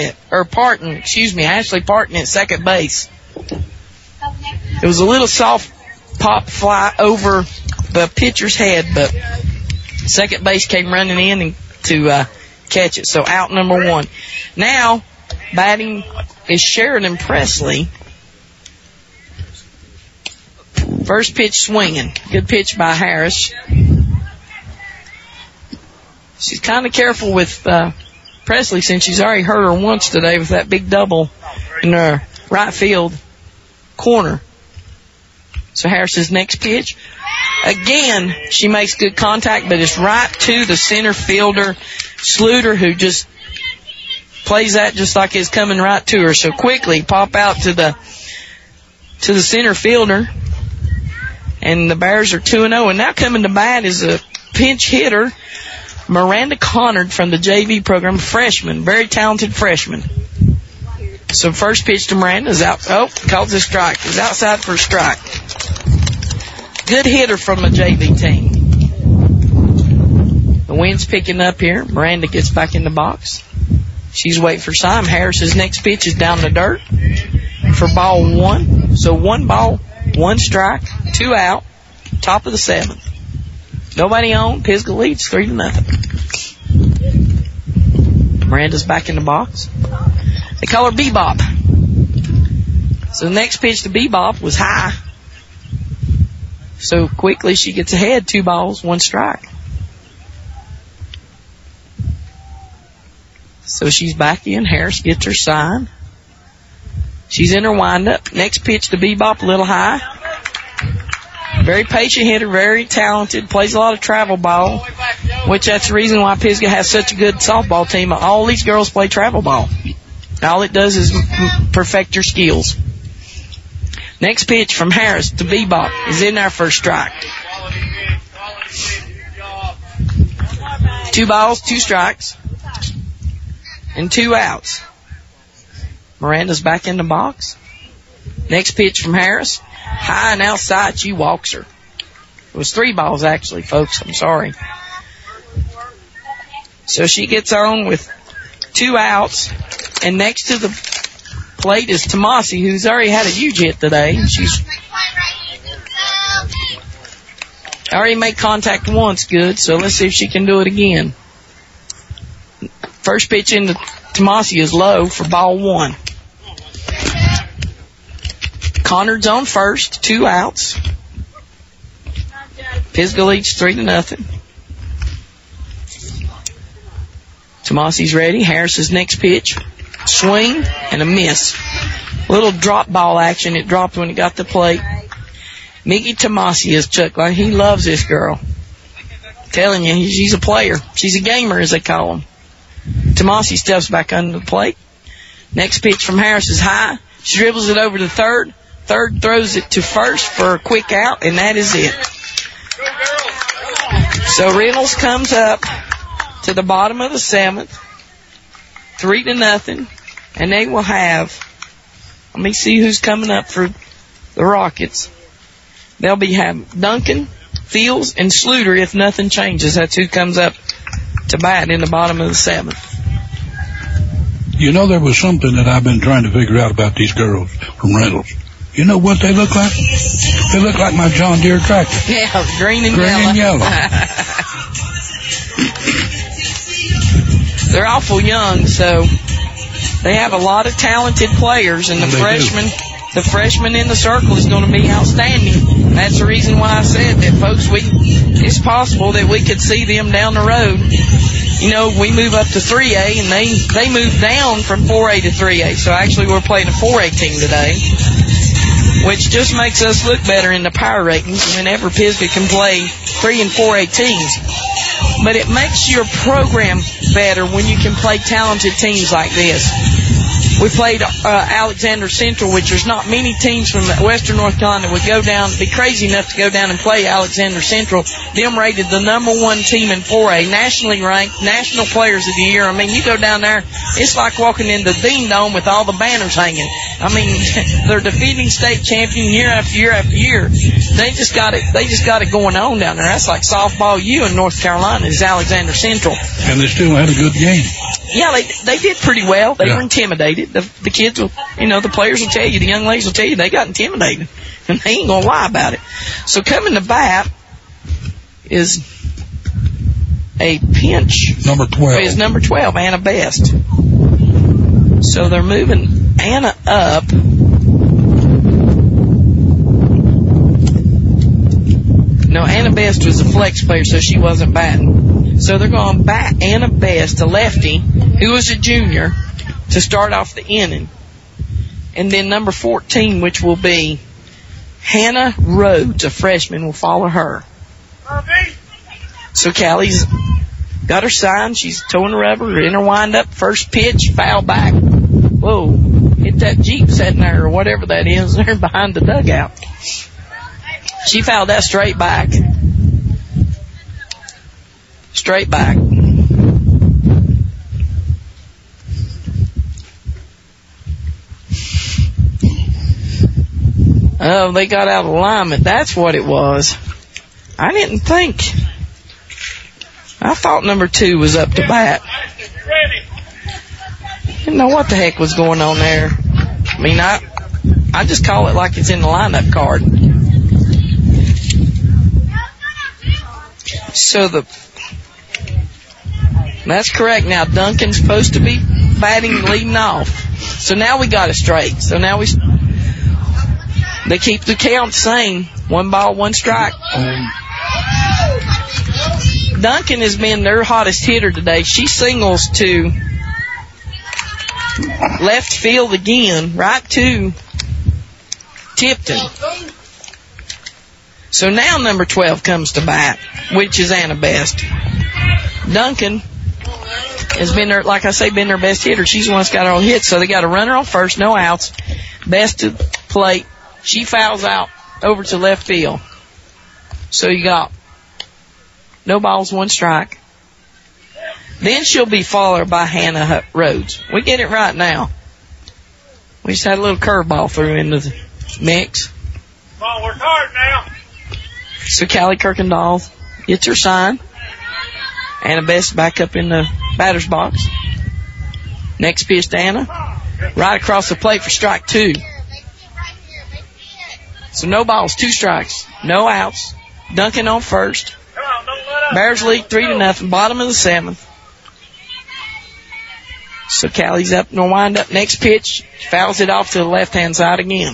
Ashley Parton at second base. It was a little soft pop fly over the pitcher's head, but second base came running in to catch it. So out number 1. Now, batting is Sheridan Presley. First pitch swinging. Good pitch by Harris. She's kind of careful with Presley since she's already hurt her once today with that big double in her right field corner. So Harris's next pitch. Again, she makes good contact, but it's right to the center fielder, Sluter, who just plays that just like it's coming right to her. So quickly pop out to the center fielder. And the Bears are 2-0. And now coming to bat is a pinch hitter, Miranda Connard from the JV program, freshman, very talented freshman. So first pitch to Miranda is out. Oh, calls a strike. Is outside for a strike. Good hitter from the JV team. The wind's picking up here. Miranda gets back in the box. She's waiting for Simon. Harris's next pitch is down the dirt for ball 1. So 1 ball, 1 strike, 2 out, top of the 7th. Nobody on. Pisgah leads 3-0. Miranda's back in the box. They call her Bebop. So the next pitch to Bebop was high. So quickly she gets ahead, 2 balls, 1 strike. So she's back in. Harris gets her sign. She's in her windup. Next pitch to Bebop, a little high. Very patient hitter, very talented, plays a lot of travel ball, which that's the reason why Pisgah has such a good softball team. All these girls play travel ball. All it does is perfect your skills. Next pitch from Harris to Bebop is in there for a strike. 2 balls, 2 strikes, and 2 outs. Miranda's back in the box. Next pitch from Harris. High and outside, she walks her. It was 3 balls actually, folks. I'm sorry. So she gets on with 2 outs. And next to the plate is Tomasi, who's already had a huge hit today. She's already made contact once good, so let's see if she can do it again. First pitch into Tomasi is low for ball 1. Connard's on first, 2 outs. Pisgah leads 3-0. Tomasi's ready. Harris's next pitch. Swing and a miss. Little drop ball action. It dropped when it got the plate. Miggy Tomasi is chuckling. He loves this girl. Telling you, she's a player. She's a gamer, as they call them. Tomasi steps back under the plate. Next pitch from Harris is high. She dribbles it over to third. Third throws it to first for a quick out, and that is it. So Reynolds comes up to the bottom of the 7th, 3-0, and they will have, let me see who's coming up for the Rockets. They'll be having Duncan, Fields, and Sluter if nothing changes. That's who comes up to bat in the bottom of the 7th. You know, there was something that I've been trying to figure out about these girls from Reynolds. You know what they look like? They look like my John Deere tractor. Yeah, green and yellow. They're awful young, so they have a lot of talented players, and the freshman in the circle is going to be outstanding. That's the reason why I said that, folks, it's possible that we could see them down the road. You know, we move up to 3A, and they move down from 4A to 3A. So actually we're playing a 4A team today, which just makes us look better in the power ratings whenever Pisgah can play 3 and 4A teams. But it makes your program better when you can play talented teams like this. We played Alexander Central, which there's not many teams from Western North Carolina that would go down, be crazy enough to go down and play Alexander Central. Them rated the #1 team in 4A, nationally ranked, National Players of the Year. I mean, you go down there, it's like walking in the Dean Dome with all the banners hanging. I mean, they're defeating state champion year after year after year. They just got it going on down there. That's like softball U in North Carolina is Alexander Central. And they still had a good game. Yeah, they did pretty well. They were intimidated. The kids will, the players will tell you, the young ladies will tell you they got intimidated. And they ain't going to lie about it. So coming to bat is a pinch. Number 12. Is number 12, Anna Best. So they're moving Anna up. No, Anna Best was a flex player, so she wasn't batting. So they're going to bat Anna Best, a lefty, who was a junior, to start off the inning. And then number 14, which will be Hannah Rhodes, a freshman, will follow her. So Callie's got her sign. She's towing the rubber, in her wind-up, first pitch, foul back. Whoa, hit that Jeep sitting there, or whatever that is, there behind the dugout. She fouled that straight back. Straight back. Oh, they got out of alignment. That's what it was. I didn't think. I thought number 2 was up to bat. Didn't know what the heck was going on there. I mean, I just call it like it's in the lineup card. So that's correct. Now Duncan's supposed to be batting, leading off. So now we got it straight. So now they keep the count same. 1 ball, 1 strike. Duncan has been their hottest hitter today. She singles to left field again, right to Tipton. So now number 12 comes to bat, which is Anna Best. Duncan has been their, like I say, been their best hitter. She's the one that's got all hits. So they got a runner on first, no outs. Best to plate. She fouls out over to left field. So you got no balls, 1 strike. Then she'll be followed by Hannah Rhodes. We get it right now. We just had a little curveball through into the mix. Come on, work hard now. So Callie Kirkendall gets her sign. Anna Best back up in the batter's box. Next pitch to Anna. Right across the plate for strike 2. So no balls, 2 strikes, no outs. Duncan on first. Bears lead 3-0, bottom of the 7th. So Callie's up and wind up. Next pitch, fouls it off to the left-hand side again.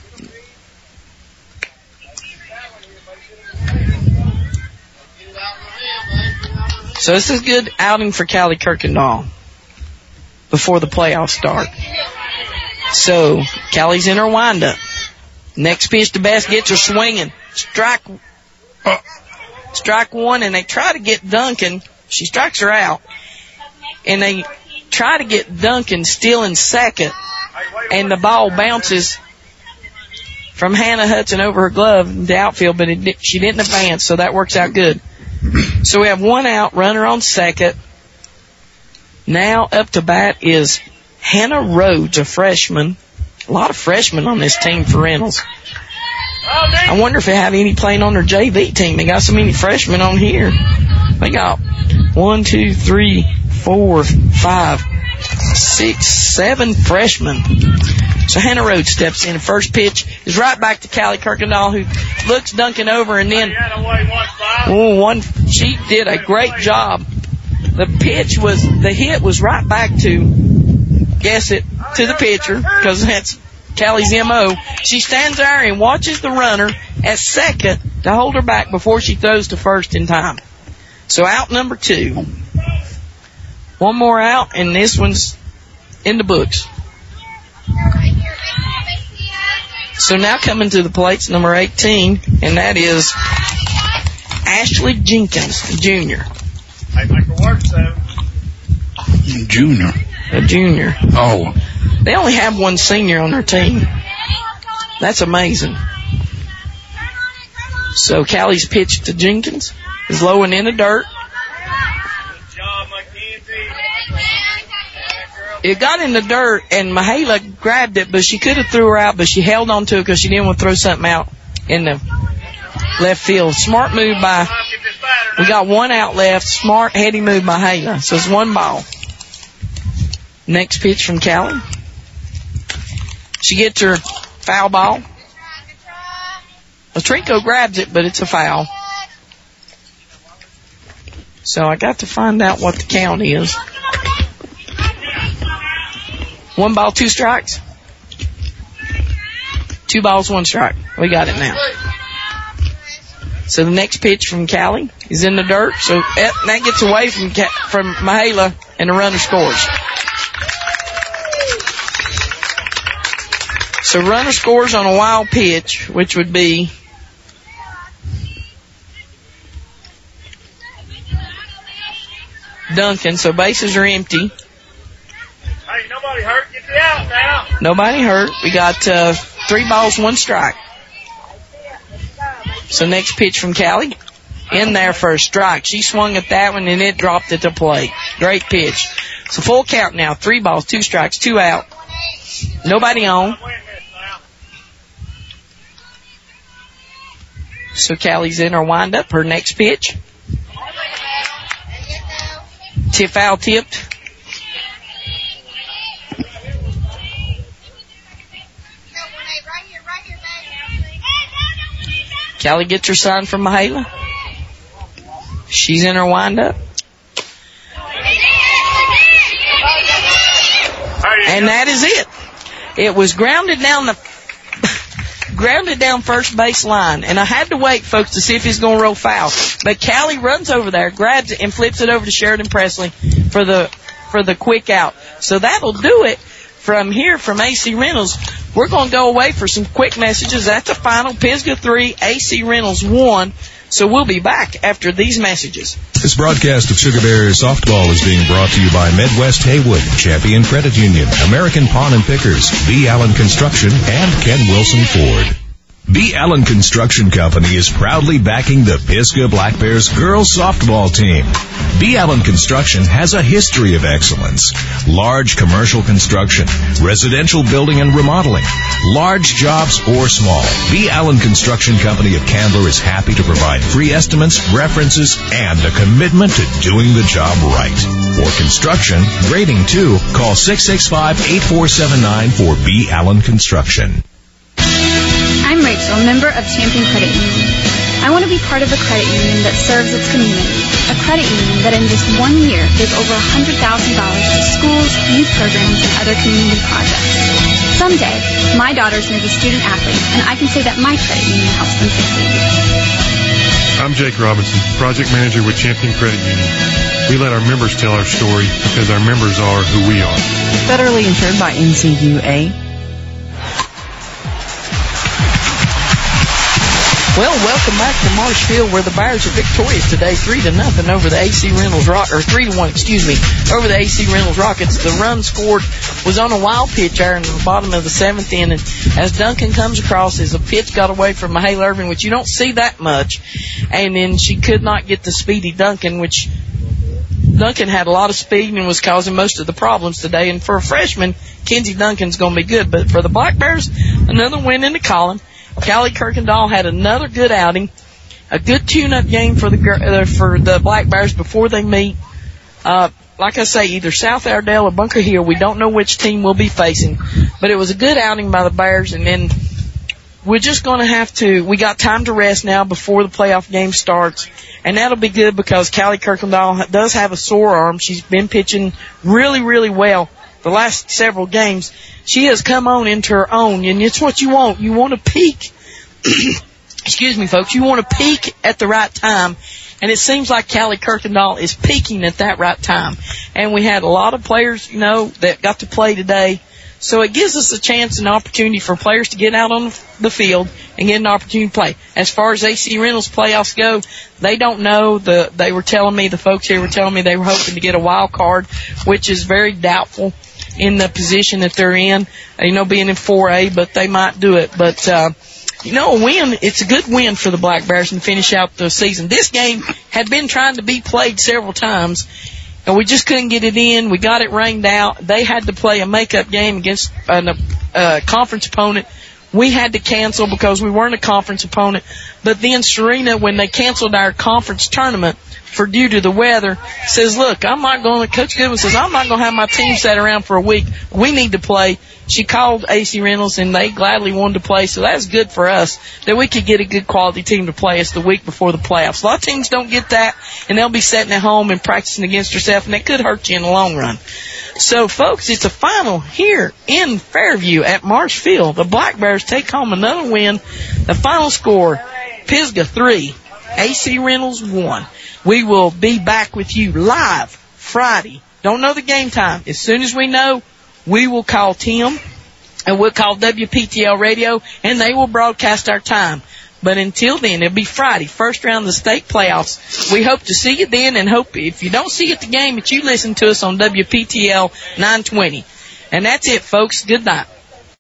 So this is a good outing for Callie Kirkendall before the playoffs start. So Callie's in her windup. Next pitch to Best, gets her swinging. Strike 1, and they try to get Duncan. She strikes her out. And they try to get Duncan still in second, and the ball bounces from Hannah Hudson over her glove in the outfield, but she didn't advance, so that works out good. So we have 1 out, runner on second. Now up to bat is Hannah Rhodes, a freshman. A lot of freshmen on this team for Reynolds. I wonder if they have any playing on their JV team. They got so many freshmen on here. They got 1, 2, 3, 4, 5, 6, 7 freshmen. So Hannah Rhodes steps in. The first pitch is right back to Callie Kirkendall, who looks Duncan over, and then she did a great job. The hit was right back to, guess it, to the pitcher, because that's Callie's M.O. She stands there and watches the runner at second to hold her back before she throws to first in time. So out number 2. One more out, and this one's in the books. So now coming to the plate's number 18, and that is Ashley Jenkins, Jr. Junior. A junior. Oh. They only have one senior on their team. That's amazing. So Callie's pitch to Jenkins is low and in the dirt. It got in the dirt, and Mahala grabbed it, but she could have threw her out, but she held on to it because she didn't want to throw something out in the left field. Smart move by, we got one out left. Smart, heady move by Mahala. So it's 1 ball. Next pitch from Callie. She gets her foul ball. Trinko grabs it, but it's a foul. So I got to find out what the count is. 1 ball, 2 strikes. 2 balls, 1 strike. We got it now. So the next pitch from Callie is in the dirt. So that gets away from Mahala, and the runner scores. So runner scores on a wild pitch, which would be Duncan. So bases are empty. Hey, nobody hurt. Get the out now. Nobody hurt. We got 3 balls, 1 strike. So next pitch from Callie. In there for a strike. She swung at that one, and it dropped at the plate. Great pitch. So full count now. 3 balls, 2 strikes, 2 out. Nobody on. So Callie's in her windup. Her next pitch. Foul tipped. Callie gets her sign from Mahala. She's in her windup. And that is it. It was grounded down first base line. And I had to wait, folks, to see if he's going to roll foul. But Callie runs over there, grabs it, and flips it over to Sheridan Presley for the quick out. So that'll do it from here from AC Reynolds. We're going to go away for some quick messages. That's the final. Pisgah 3, AC Reynolds 1. So we'll be back after these messages. This broadcast of Sugar Bears Softball is being brought to you by Midwest Haywood, Champion Credit Union, American Pawn and Pickers, B. Allen Construction, and Ken Wilson Ford. B. Allen Construction Company is proudly backing the Pisgah Black Bears girls softball team. B. Allen Construction has a history of excellence. Large commercial construction, residential building and remodeling, large jobs or small. B. Allen Construction Company of Candler is happy to provide free estimates, references, and a commitment to doing the job right. For construction, grading too, call 665-8479 for B. Allen Construction. I'm Rachel, member of Champion Credit Union. I want to be part of a credit union that serves its community. A credit union that in just 1 year gave over $100,000 to schools, youth programs, and other community projects. Someday, my daughter's going to be student athletes, and I can say that my credit union helps them succeed. I'm Jake Robinson, project manager with Champion Credit Union. We let our members tell our story because our members are who we are. Federally insured by NCUA. Well, welcome back to Marshfield, where the Bears are victorious today, 3-0 over the AC Reynolds Rockets, or 3-1, over the AC Reynolds Rockets. The run scored was on a wild pitch there in the bottom of the 7th inning. As Duncan comes across, as a pitch got away from Mahala Irvin, which you don't see that much, and then she could not get the speedy Duncan, which Duncan had a lot of speed and was causing most of the problems today. And for a freshman, Kenzie Duncan's going to be good. But for the Black Bears, another win in the column. Callie Kirkendall had another good outing, a good tune-up game for the Black Bears before they meet like I say, either South Airedale or Bunker Hill. We don't know which team we'll be facing, but it was a good outing by the Bears, and then we're just going to have to, we got time to rest now before the playoff game starts, and that'll be good because Callie Kirkendall does have a sore arm. She's been pitching really, really well the last several games. She has come on into her own, and it's what you want. You want to peak, excuse me, folks, you want to peak at the right time, and it seems like Callie Kirkendall is peaking at that right time. And we had a lot of players, that got to play today. So it gives us a chance and opportunity for players to get out on the field and get an opportunity to play. As far as AC Reynolds playoffs go, they don't know. They were telling me, the folks here were telling me they were hoping to get a wild card, which is very doubtful in the position that they're in, being in 4A, but they might do it. But, a win, it's a good win for the Black Bears and finish out the season. This game had been trying to be played several times, and we just couldn't get it in. We got it rained out. They had to play a makeup game against a conference opponent. We had to cancel because we weren't a conference opponent. But then Serena, when they canceled our conference tournament due to the weather, says, look, Coach Goodwin says, I'm not going to have my team sat around for a week. We need to play. She called AC Reynolds, and they gladly wanted to play, so that's good for us that we could get a good quality team to play us the week before the playoffs. A lot of teams don't get that, and they'll be sitting at home and practicing against herself, and that could hurt you in the long run. So, folks, it's a final here in Fairview at Marsh Field. The Black Bears take home another win. The final score, Pisgah 3, AC Reynolds 1. We will be back with you live Friday. Don't know the game time. As soon as we know, we will call Tim, and we'll call WPTL Radio, and they will broadcast our time. But until then, it'll be Friday, first round of the state playoffs. We hope to see you then, and hope if you don't see you at the game, that you listen to us on WPTL 920. And that's it, folks. Good night.